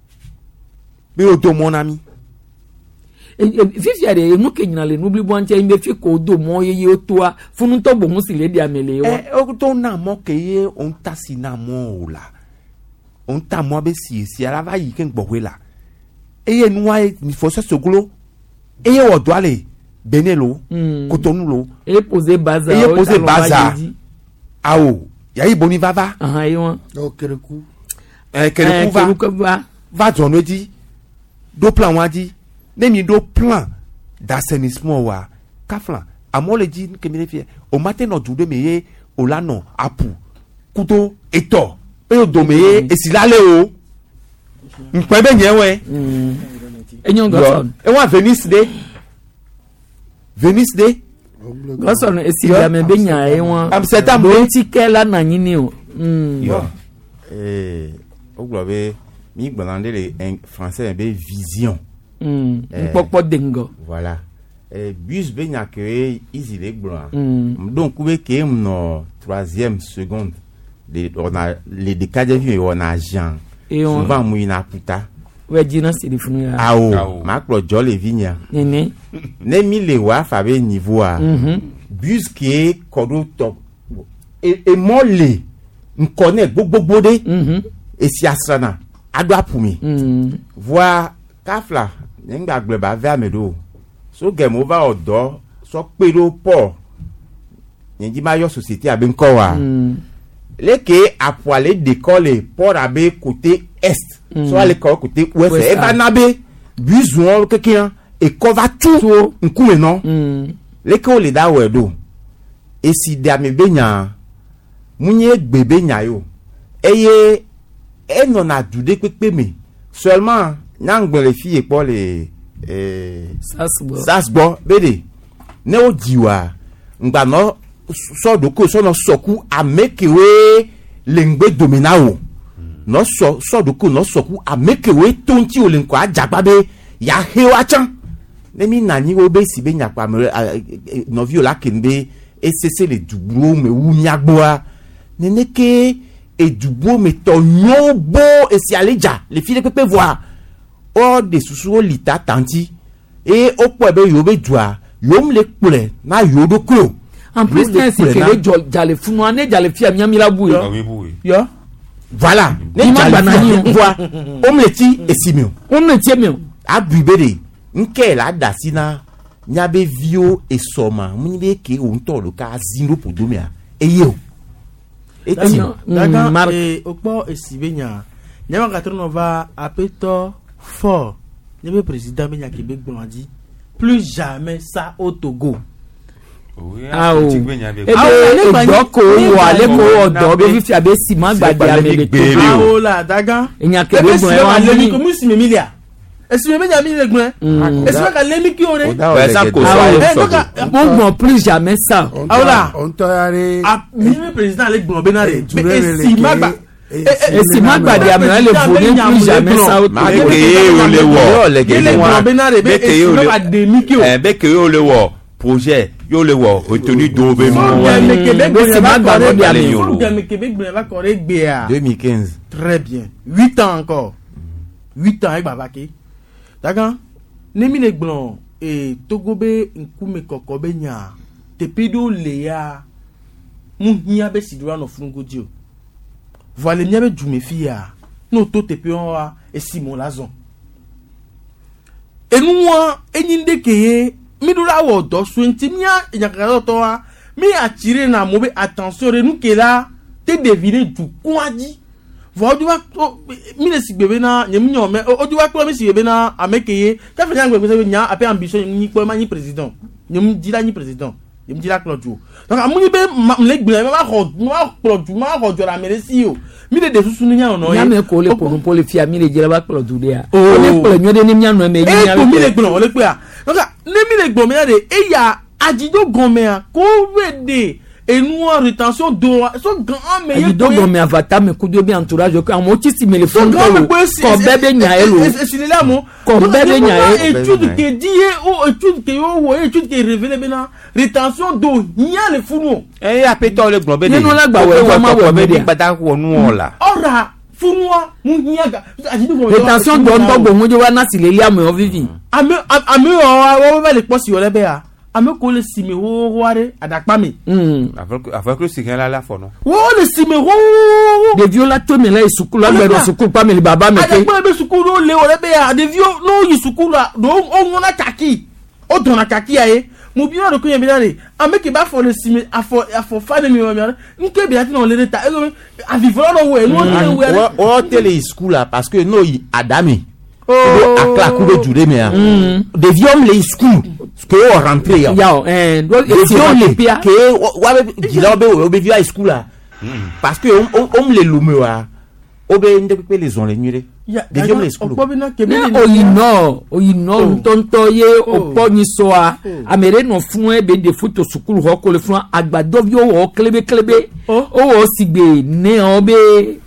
bi o do mon ami fifi ade enu kenyina le nubli bo anche imbe fi ko do mo ye ye o to a funu to bo musi le di amele wa e o to na mo ke ye on tasi na mo la on ta mo be si si ala va yi ken gbogwe la e ye nua ni fo se soglo e ye o do ale benelo kotonu lo e poser baza e poser baza awo yayi boni vava aha yi won o kereku eh kereku va va jono di do plan wa di ne mi do plan d'assainissement wa kaflan amo le di ke mi le fi o matin no jude me ye o la no apu kuto eto pe o do me ye esilale o npe be yen we enyon goson e wa Venice de Venice de goson esila me be nya e won Amsterdam do ti ke la na yin ni o yo eh o gbo be mi gbolande le français be vision mm popo dengo voilà eh bus be nya ke easy le gbo donc we ke no troisième seconde de on a les décades vu on a Jean souvent mu ina puta we jina siri funu ya awo ma klo jo le vinya nene ne mi le wa fa be niveau a bus ke kodo top e e mole nkone gbogbogbo de e si asana ado apumi voi kafla ngba gbe ba ve amedo so game over odo so pero po nji ma yo société abi nko wa leke apoale décolle pour abe côté est so ale ko côté ouest e va nabe buzuon quelqu'un et cover tout nkume non leke o le da wedo esi de ame be nya munye gbe be nya yo eye eno na dude pepe me seulement nyangbe le fille po le eh sasbo sasbo bede ne o diwa ngba no so doko so no soku amekewe lengbe dominao no so so doko no soku amekewe tonti o lenko ajagbabe ya hewa chan nemi nani obe si be nyapa me no viola kembe esese le dubro me wu nyagboa neneke e dubro me to nyobo esi aleja le fille pepe voir o de susu o lita tanti e o po ebe yo be dua yom le kule na yo do ko en plus c'est que le jale funu ane jale fia miami la bouille yo voilà ne jale voix o me ti esimio o me ti emio abubere nke la dasina nyabe vio e soma munye ke o nto lo ka zero podomia eye o eti daga e okpo esibenya nyama katrono va apeto fort nyebe président benya ke be gbonadi plus jamais ça au Togo. Ah oh. Ebe doko wo ale ko odo be fi abe sima gbade amele to. Ah oh la daga. Enya ke be gbon e wa ni ko musi memilia. Esi me benya mi le gbon. Esi ka lemi ki ore. Par exemple, on gbon plus jamais ça. Ah la. On to yare. Ah mi président le gbon benare. Esi magba et si ma gbade amele le voler plus jamais ça au ma ke o le wo le ge wa be ke o le eh be ke o le wo projet yo le wo o tenu do be mo wa mais Québec c'est ma gbade bi ale yo mais Québec va correct ba deux mille quinze très bien huit ans encore huit ans avec babake d'accord nemi le gbon et Togo be nkume kokobe nya tepedo le ya mu hia be sidura no fungo dio voilà miabe jumefia no to tepion wa e simon lazon enu wa enyinde keye midura wo do twenty mia nyakara to wa mi atire na mo be attention re nu kela te deviner du kwadi vo wa mi le sigbebe na nyem nyome o wa ko mi sigbebe na amekeye ka fe nyangbe ko se nya ape ambition ni ko ma ni president nyem dira ni president nyem dira Claudio donc amuni be le gbe ma ko ma Claudio ma ko jora meresi o mi de desu sunu nya ono ye me ko le ko ko le fia mi le jira ba Claudio de a o le ko le nyode ni nya no me ni nya mi le gbon o le pe a donc ne mi le gbon me de e ya ajido gome a ko we de enu retention do so grand me ye do gome avata me ku do bi entourage ko mo ti si me le fon ko bebe nya elo e si le la mo ko bebe nya e étude que die o étude que yo wo étude que révélé bena retention do nya le funu e ya peto le gbon be de nínú la gba we wa ma we me de pata ko nu ola ora funua mu nya ga ajido gome retention do ndo gbo mo je wa na si le lia mo vivi ame ame o wa le posi o le be a ame ko le sime wo ware adakpa mi mm avec avec le signe là la fo no wo le sime wo de viola to me la isukulu agbe sukulu pa me le baba me ke adakpa be sukulu le o le be a de vio no yisukulu do o ngona kaki o dona kaki aye mo bi na do ko yen bi na re ame ke ba fo le sime afo afo fa de mi o mi nke bi ati no le ta e a vivre no we no le we o tele school là parce que no yi adami oh akla ku be jure me a de viom le school que o rentrer ya ya eh do e viom le que wa be jila be o be via school là parce que on le lume wa o be nde pe les on le nyure de viom le school o yi no o yi no tonto ye o po ni so a amere no fun e be de photo school ho ko le fun agbado bi o klebe klebe o o sigbe ne o be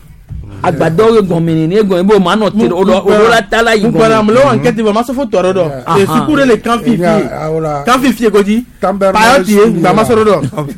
agbado gomini ne go bo ma no tiro o la tala yi go para mlo enquête ba ma so photo ro do e sukure le kan fifi kan fifi go di payoti ba ma so ro do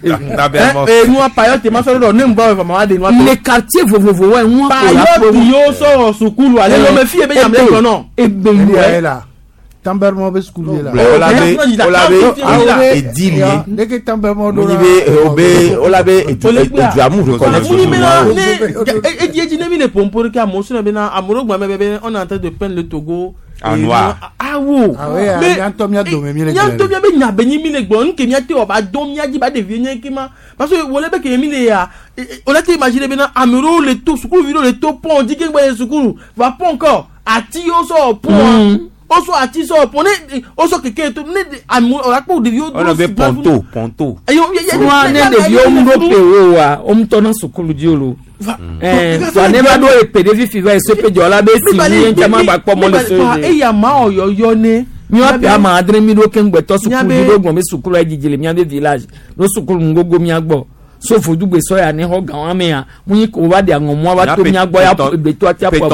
e nu payoti ma so ro do ne mba ba ma de nu le quartier vovovo wa won payoti yo so sukulu ale lo me fie be yam le go no e be le la tamber mo be school la o la be o la be e dilie de que tamber mo do ni be o be o la be e du amour reconnaître ni me na e die di ne mi le pompori ka mo so na be na amuro gba me be on est en train de peindre le Togo en noir ah wo mais yanto mi do me mi le yanto mi be nya be ni mi le gbo nke mi ati o ba do mi aji ba de vie nya kima parce que wo le be ke mi le ya on a imaginer be na amuro le to sukuru video le to pont dit que ba sukuru va pas encore ati yo so pont oso ati so pone oso keke to ne amu orapo de yo on avait ponto ponto wa ne de yo mdo pe wo wa o mto na sukulu diolo eh wa ne ba do e pe de fifi va so pe jola be si ni en chama ba po mo le so e ya ma oyoyo ne mi o pe ama adre mi do ken gbeto sukulu do gbon me sukulu ejijile mi ade village no sukulu ngogo mi agbo so fodu gbe so ya ni ho gan wa me ya mu yin ko wa de awon mo wa to mi agbo ya gbeto ati apo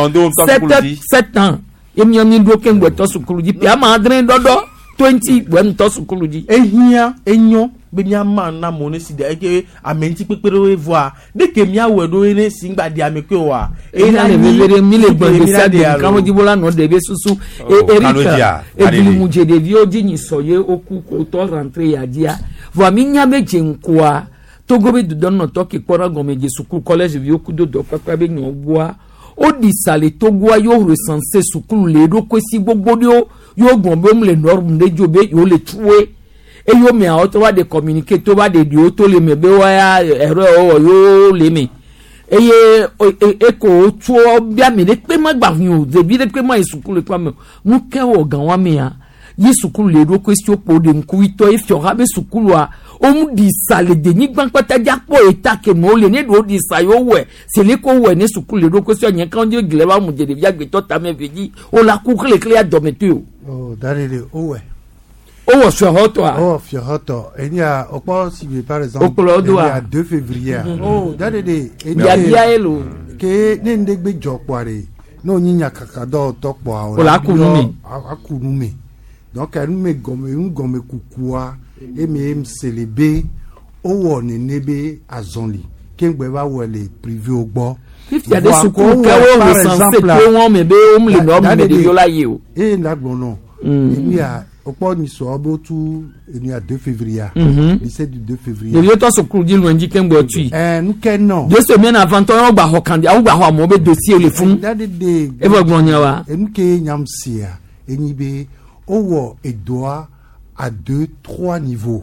sept ans emi omi do ken gbeto sukulu ji pe ama adre dodo twenty when to sukulu ji ehia enyo be mi ama na mo ne si de eke amenti pepere we voa de ke mi awe do ne si ngba di amekwe wa e na le vere mi le gbon se de kan mo jibola no de be susu e erika e bi mu je de vi oji ni soye oku ko to rentré ya dia voa mi nya be je nkoa togo be do no to ki pora go meje sukulu college vi oku do do papa be nyo boa o di sale togo yo recenser sukulu le do kwesi gbogbo de o yo gbon be mu le norme de jobe yo le tuwe e yo me a to wa de communicate to wa de di o to le me be wa ya ero o yo le me eye e ko tu bia me de pe ma gba hun o de bi de pe ma sukulu pa me mu ke o gan wa me ya yi sukulu le do question po de nku ito e fi o ha be sukulu a o mu di sale de ni gban pata ja po eta ke mo le ne do di sa yo we se le ko we ne sukulu le do question yen kan je gile wa mu je de bia gbe to ta me veji o la ku kle kle adometu oh dalele o we o wo so hoto a oh fi hoto eni a opo si bi par exemple il y a deux février oh dalele eni ya bia elo ke ne ndegbe jokware no nyinya kakado topo a o la kunu mi akunu mi donc anu me gome un gome kukua e me m célébrer o wo ne nebe azonli kengbe ba wele privé ogbo if ya de sukulu ke wo recenser pe won me be o mu le no me de yola ye o e la gbono eni a opo ni so obo tu eni a deux février dix-sept du deux février le to sukulu di lu enji kengbe otu eh nu ke no deux semaines avant to gba ho kan dia gba ho mo be dossier le fun e bo gbon yan wa enu ke nyam sia eni be owo edoa à deux trois niveaux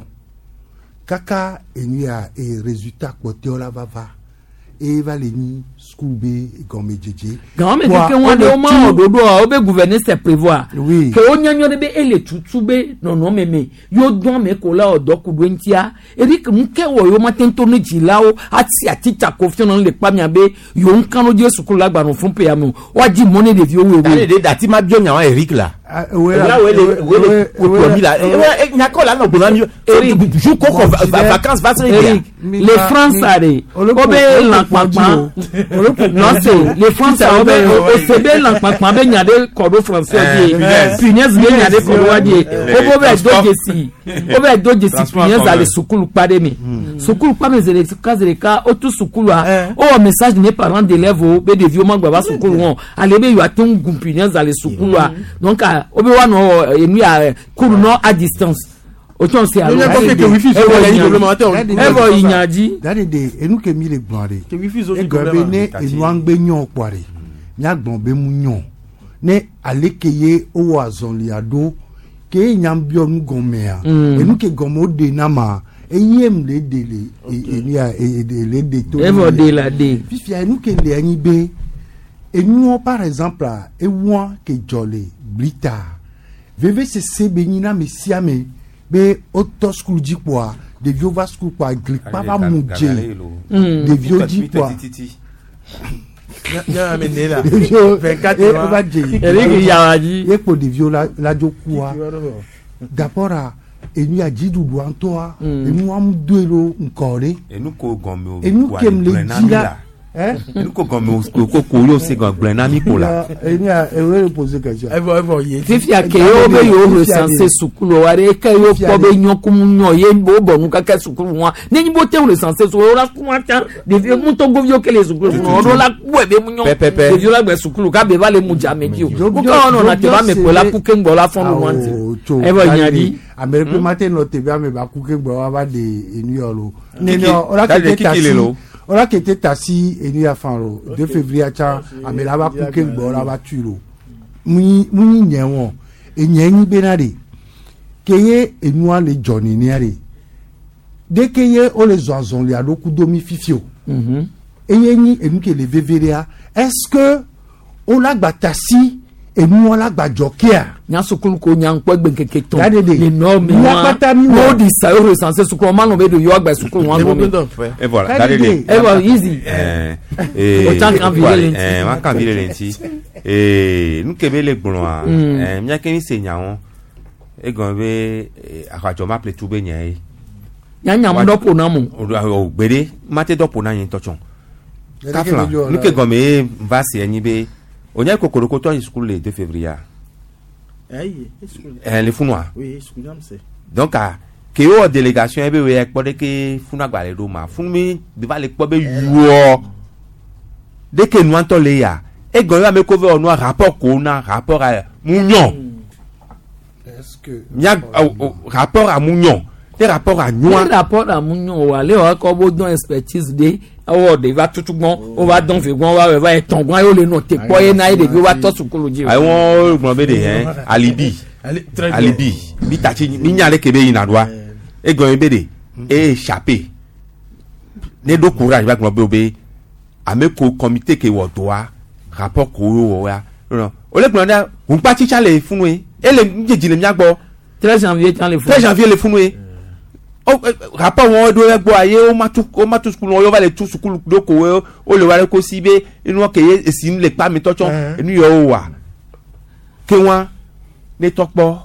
kaka eni a e résultat côté ola bava e va le ni school be gome jeje gan me ke won de o ma ododo o be gouverner c'est prévoir que o nyanyo de be ele tutu be no no meme yo don me ko la odo ku do ntia eri ke nke wo yo matento no jilao ati ati ta ko fi no le pa mi abe yo nkan no je school la gba no fun pe ya mu wa ji money de vi owo ewe de dati ma bio nyawa Eric la la we le we le ko mi la e nya ko la no gbona mi ju ko vacances va se les français o be la papa non c'est les français o be o se be la papa be nya de kodo français bi punaise be nya de kodo wa di o bo be do jesi o be do jesi punaise ale sukulu pade mi sukulu pa me zele kazele ka o tu sukulu a o message ne parents d'élèves o be de vieux magba sukulu won ale be yo atun gun punaise ale sukulu a donc obi wa no emi a kuru no à distance autant c'est à il y a pas que wifi sur la ligne complémentaire e bo inyaji dade de enu ke mi le gbonre ke wifi zo mi gobe ne enu angbe nyon kware mi agbon be mu nyon ne alekeye owo azonli ado ke nyam bio nu gomea enu ke gomo de na ma eyem le de le eni a le de to e bo de la de fifi enu ke le anyi be enu par exemple e won ke jolé blita veve se se benina mesia me be auto school di kwa de viova school kwa glik papa muje de vio di kwa ya me nela vingt-quatre va je Eric yawaji e po de vio la la jo kwa d'abord enu a jidu do antoa enu am duelo nkore enu ko gombe enu kem le jila eh enu ko gombe ko ko yo se go blena mi ko la enu a e poser question e vo e vo ye fifi ake yo be yo recenser sukulu ware ka yo ko be nyon ku nyon ye bo bo nu kaka sukulu wa ne ni bo te recenser so ora ku ma tan de vi mu to go vi o kele sukulu no ro la ku e be mu nyon de vi o la gbe sukulu ka be ba le mu jameji o ko ka ono na te ba me ko la ku ke ngbo la fon lu wanti e bo nyadi amerique matin no te ba me ba ku ke ngbo wa ba de enu yo lo ne no ora ke tasi ora ke te tasi enu ya fanro deux février cha amela ba ku ke ngbo la ba tulo mu mu nyen enyenyi benare keye enua le joni ni are de keye o le zazon le aloku domi fifio mhm eyenyi enu ke le veveria est-ce que o la gbatasi enu wala gbadzɔ kia. nya sukulu ko nya nkpɔ gbɛnkeke tɔn. Yadede. le nɔ mi wa n'o di sayo resanse sukulu ɔma n'o bɛ don yɔ gbɛ sukulu wa n'o mi. et voilà Dadede. et voilà easy. ɛɛ ee o tan kan vile le nti. ɛɛ wa kan vile le nti ee nukebe le gbɔn wa ɛɛ miake ni se nya wɔn egan be akadzɔ ma ple tu be nya ye. nya nya mu dɔ po na mu. o gbede mate dɔ po na yin tɔtsɔn. kafla nuke gɔme va se ɛnyi be onye kokoroko tɔ yi sukulu le deux février. Aïe, eh les funwa. Oui, excusez-moi c'est. Donc a ke o délégation e be we ekpo de ke funwa gba le do ma fun mi de va le kpo be yo. De ke nu anto le ya. E go ya me ko ve onu rapport ko na rapport à Mounion. Est-ce que nya rapport à Mounion. Des rapports à Noa. Des rapports à Mounion wa le o ko bo don expertise de awo de va tutugbon o va don fe gbon wa va e tongbon yo le no te po ye na ide bi wa to sukulu ji. Ai won gbon be de hein alibi. Alibi. Bi tati ni nya le kebe yin adwa. E gbon be de e échappé. Ne do courage ba gbon be obe. Ameko comité ke wo do wa rapport ko wo wa. Non. O le gbon da un pa teacher le funu e. E le njeji le mi agbo. treize janvier tan le funu. treize janvier le funu e. Oh, rapport won do e gbo aye o ma tu o ma tu school won yo va le tu school do ko we o le wa le ko sibe inu ke ye esi le pa mi tochon enu yo wa ke won ne tokpo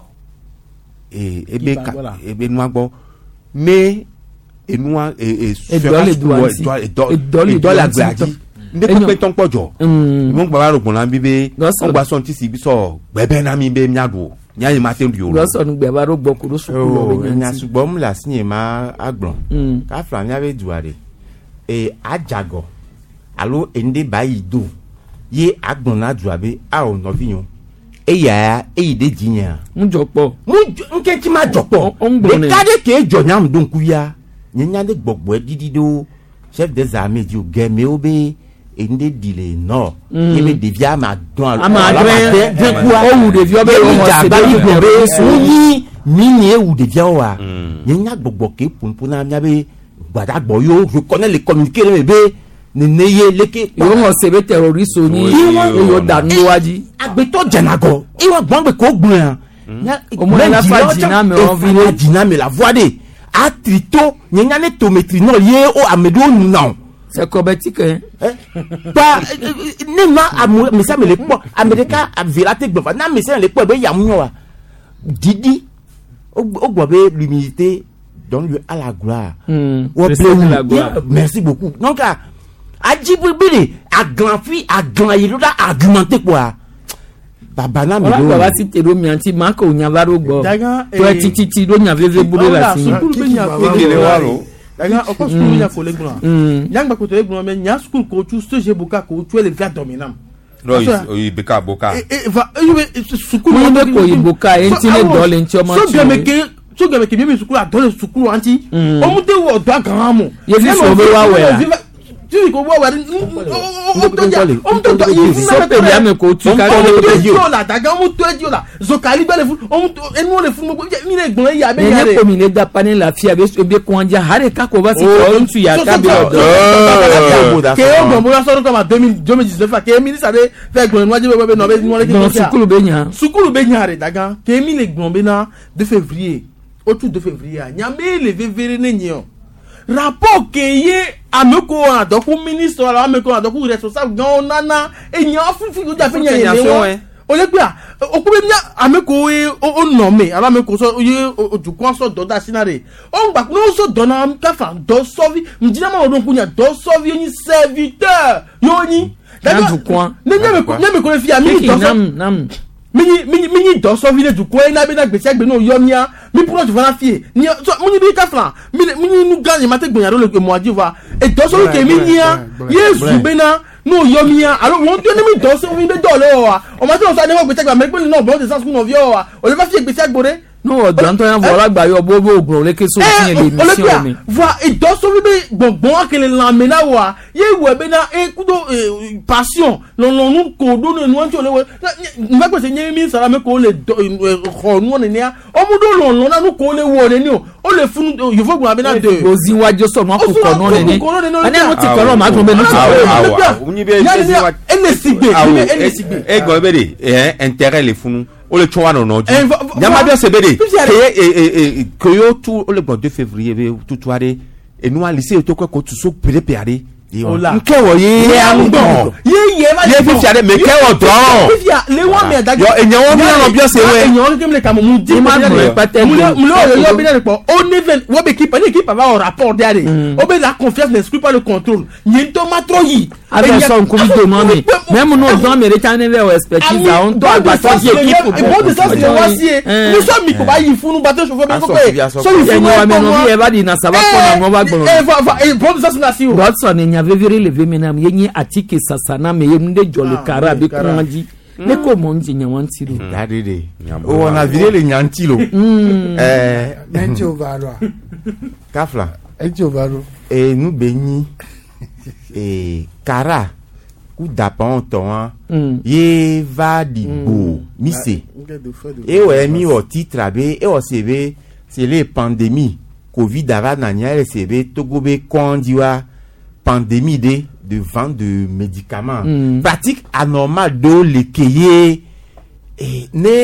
e ebe ka ebe nu agbo me enu a e e do le do e do le do la gbaji nde ko pe ton pojo mo gba wa rogbon la bibe o gba so nti si bi so gbebe na mi be mi adu nya yi ma te ndu yo lo so nu gbe ba ro gbo kuro sukulu be nya sugbo mu la sinye ma agbon ka fra nya be duare e ajago alo ende bayi do ye agbon na duabe a o no viyon e ya e ide jinya mu jopo mu nke ti ma jopo de kade ke jonyam don kuya nya de gbogbo didido chef des armées di o geme obe ende dile no ebe devia ma don ama dre dre kwa o de vio be o mo se ba igbo be sunyi mini e u de via wa nya gbogbo ke punpun na mia be gbadagbo yo je connais les communiquer le be ne neye leke yo mo se be terroriste ni yo da nuwaji agbeto janago e wa gbon be ko gbon nya o mo la fa diname on vile diname la voix de atrito nya ne tometri no ye o amedo non. C'est cométique hein ba ne ma amu me sa me le po America avilate gbofa na me sa le po be yamunyo wa didi o gbo be l'humilité donne lieu à la gloire o bleu la gloire merci beaucoup donc ajibibili aglanfi aglanyiruda argumenter quoi baba na me do baba si te do mi anti mako nyavaro gbo to titi do nyaveve buru la sin kele waro daga o ko school ya ko le gbon yang ba ko to le gbon me nya school ko tu so je boka ko tu le via dominam no yi beka boka e va school mo be ko yi boka enti le dole enti o ma tu so be me ke so be me ke bi school a dole school anti o mu te wo do gan mo ye fi so be wa we tu ko wo wa o to ja o to to yi so pe ya me ko tu ka le ji o la daga o to ji o la zo kali gbe le fu o enu le fu mo mi le gbon ya be ya re ko mi le da pani la fi abe so be ko anja hare ka ko ba si ko ntu ya ka be odo ke o gbon mo so ko ma deux mille dix-neuf ke mi ni sabe fe gbon nu aje be be no be mo le ki no sukulu be nya sukulu be nya re daga ke mi le gbon be na deux février au tout deux février nya me le vevere ne nyo rapport ke ye ameko adoku ministre ala ameko adoku responsable gan nana eyan fufu go ja fe yan yan o le gba o ku be mi ameko e o no me ala ameko so ye ojukun so do da sinare o ngba no so do na ka fa do sovi mjina ma odun kunya do sovi yin serviteur yo yin da jukun ne me ko ne me ko fi ami do so nam mini mini mini do so vile du ko na be na gbese agbe no yo mia mi pro ju fana fie ni so mini bi ka fran mini mini nu gan ma te gbon le pe mo ajiva e do so ke mi nia yesu be na no yo mia aro won to ni mi do so mi be do le wa o ma te o sa ni wo gbese agbe me pe no bo de sa school no vi o wa o le fa fie gbese agbore no ọ̀dọ́ yẹn fọlá gbà yọ bó bó ògùn òlékè so ti yẹn lè mi sí omi. va ìdọ́sọ́rí bí gbọ̀ngbọ̀n akele lamina wa yé ìwé bẹ́ẹ̀ náà ẹ kudo passion lọ́nlọ́nù kò dónú ẹnu wọn tí o lè wọ nígbà pèsè yẹn mi sara mi kò lè xɔ nu wọn nìyẹn ọmọdé lọ́nlọ́ náà nu kò lè wọ nìyẹn o ó lè funu yòfó gbọ̀n abẹ́nà de. ozi wájú sọ̀nù akókò náà nìyẹn ẹni ẹnu ti kọ́ náà máa tún bẹ́ẹ̀ ní sọ̀rọ̀ ẹgbọn bẹ de ẹ intérêt le funu o le tún wa nọnọ ju nyamadu ẹsẹ bẹ de keye keyo tu o le gbọn deux février bẹ tutu ade enu alise to kọ ko tu so pèrèpè ade nkẹwọ ye agbọn ye fifi ade mẹ kẹwọ dọrọn yọ ẹnyẹwọ mi nana bí ọsẹ wẹ ẹnyẹwọ kékeré mi kà mọ mu di ma dẹ mu lé o yọ bí dẹ pọ o ní fẹ wọ́n bẹ kípa ní kípa bá ọ rapport dẹ de o bẹ la confiance n'exclut pas le contrôle yẹn tó ma trop yìí. a bẹ sọ nkumi tó mọ mi mẹmu n'o dán mi rẹ ne bẹ o expertise àwọn tó àgbàtọ di equipe bọ. bon de sens de wa si ye ní sọ mi kò bá yí funu bàtẹ sọfọ mi kò pé sọ yìí funu wa mẹnu bí ẹ bá di nasaba kọ na wọn bá gbọrọ. bon de sens na si o. Godson ni nya vevere leve mi na mi yẹn nye atike sasana mi yẹn de jọle kara bi kún jí ne ko mọ n jẹ ɲawọn ti lo. dade de o wana vire le ɲan ti lo. ɛɛ n ti o b'a dɔn. kafla. n ti o b'a dɔn. ee nu bɛ ɲi ee kara ku dapan tɔn ye va di bo mi se e wɛ mi wɔ titre be e wɔ se be se le pandémie covid ava nanya e se be togo be kɔndi wa pandémie de de vente de médicaments mm. pratique anormale de l'équilier ne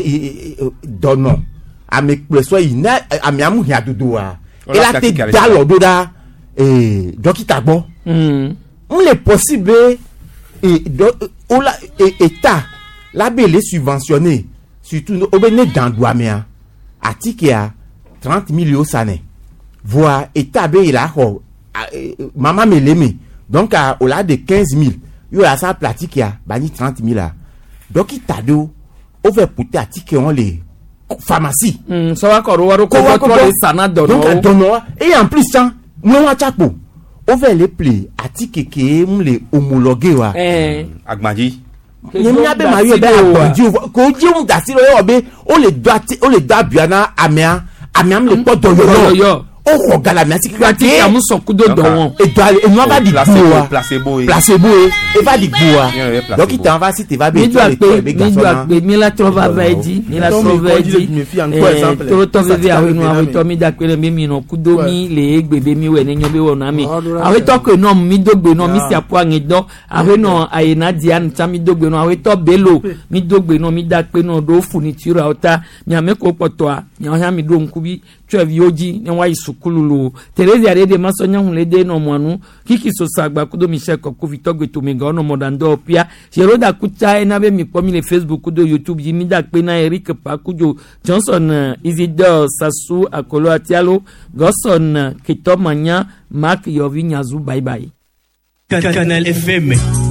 donno à mes pressois il n'a à mes amours il y a dodo a et là t'es dans l'ordre da et donc il t'a bon on est possible et on la état la belle subventionné surtout au béné dans douamea à tikia trente millions sané voir état be il a maman me l'aimait donc à au delà de quinze mille il y a ça pratique ya bani trente mille là donc il t'a dit on va porter à ticket on les pharmacie ça va encore on va contrôler ça na donno donc donno et en plus ça moi wa chapo on va les play à ticket que on les homologuer wa eh agmaji ni mi abe ma yo be agmaji ko ji un da si lo yo be o le doit o le doit biana amia amia le pot do yo o ko gala mi ati ka ti amu so kudo do won e do e no ba di placebo placebo placebo e va di boa donc il t'en va si tu vas bien tu be be garçon na mi la trova vedi mi la trova vedi to to be awe no awe to mi da pele mi mi no kudo mi le egbe be mi we ni nyo be wo na mi awe to ko no mi dogbe no mi si apo an do awe no aye na dia nta mi dogbe no awe to belo mi dogbe no mi da pe no do furniture ota mi ame ko poto a mi ha mi do nkubi twelve yoji ni wa isukululu Teresa rede masonya hunlede no mwanu kiki so sagba kudo Michel Koko vitogwe to mega no modando pia jeroda kucha na be mi pomi le Facebook kudo YouTube yimi da pe na Eric Pakujo Johnson Isidore Sasu Akolo Atialo Godson Kitomanya Mark Yovi Nyazu bye bye Canal F M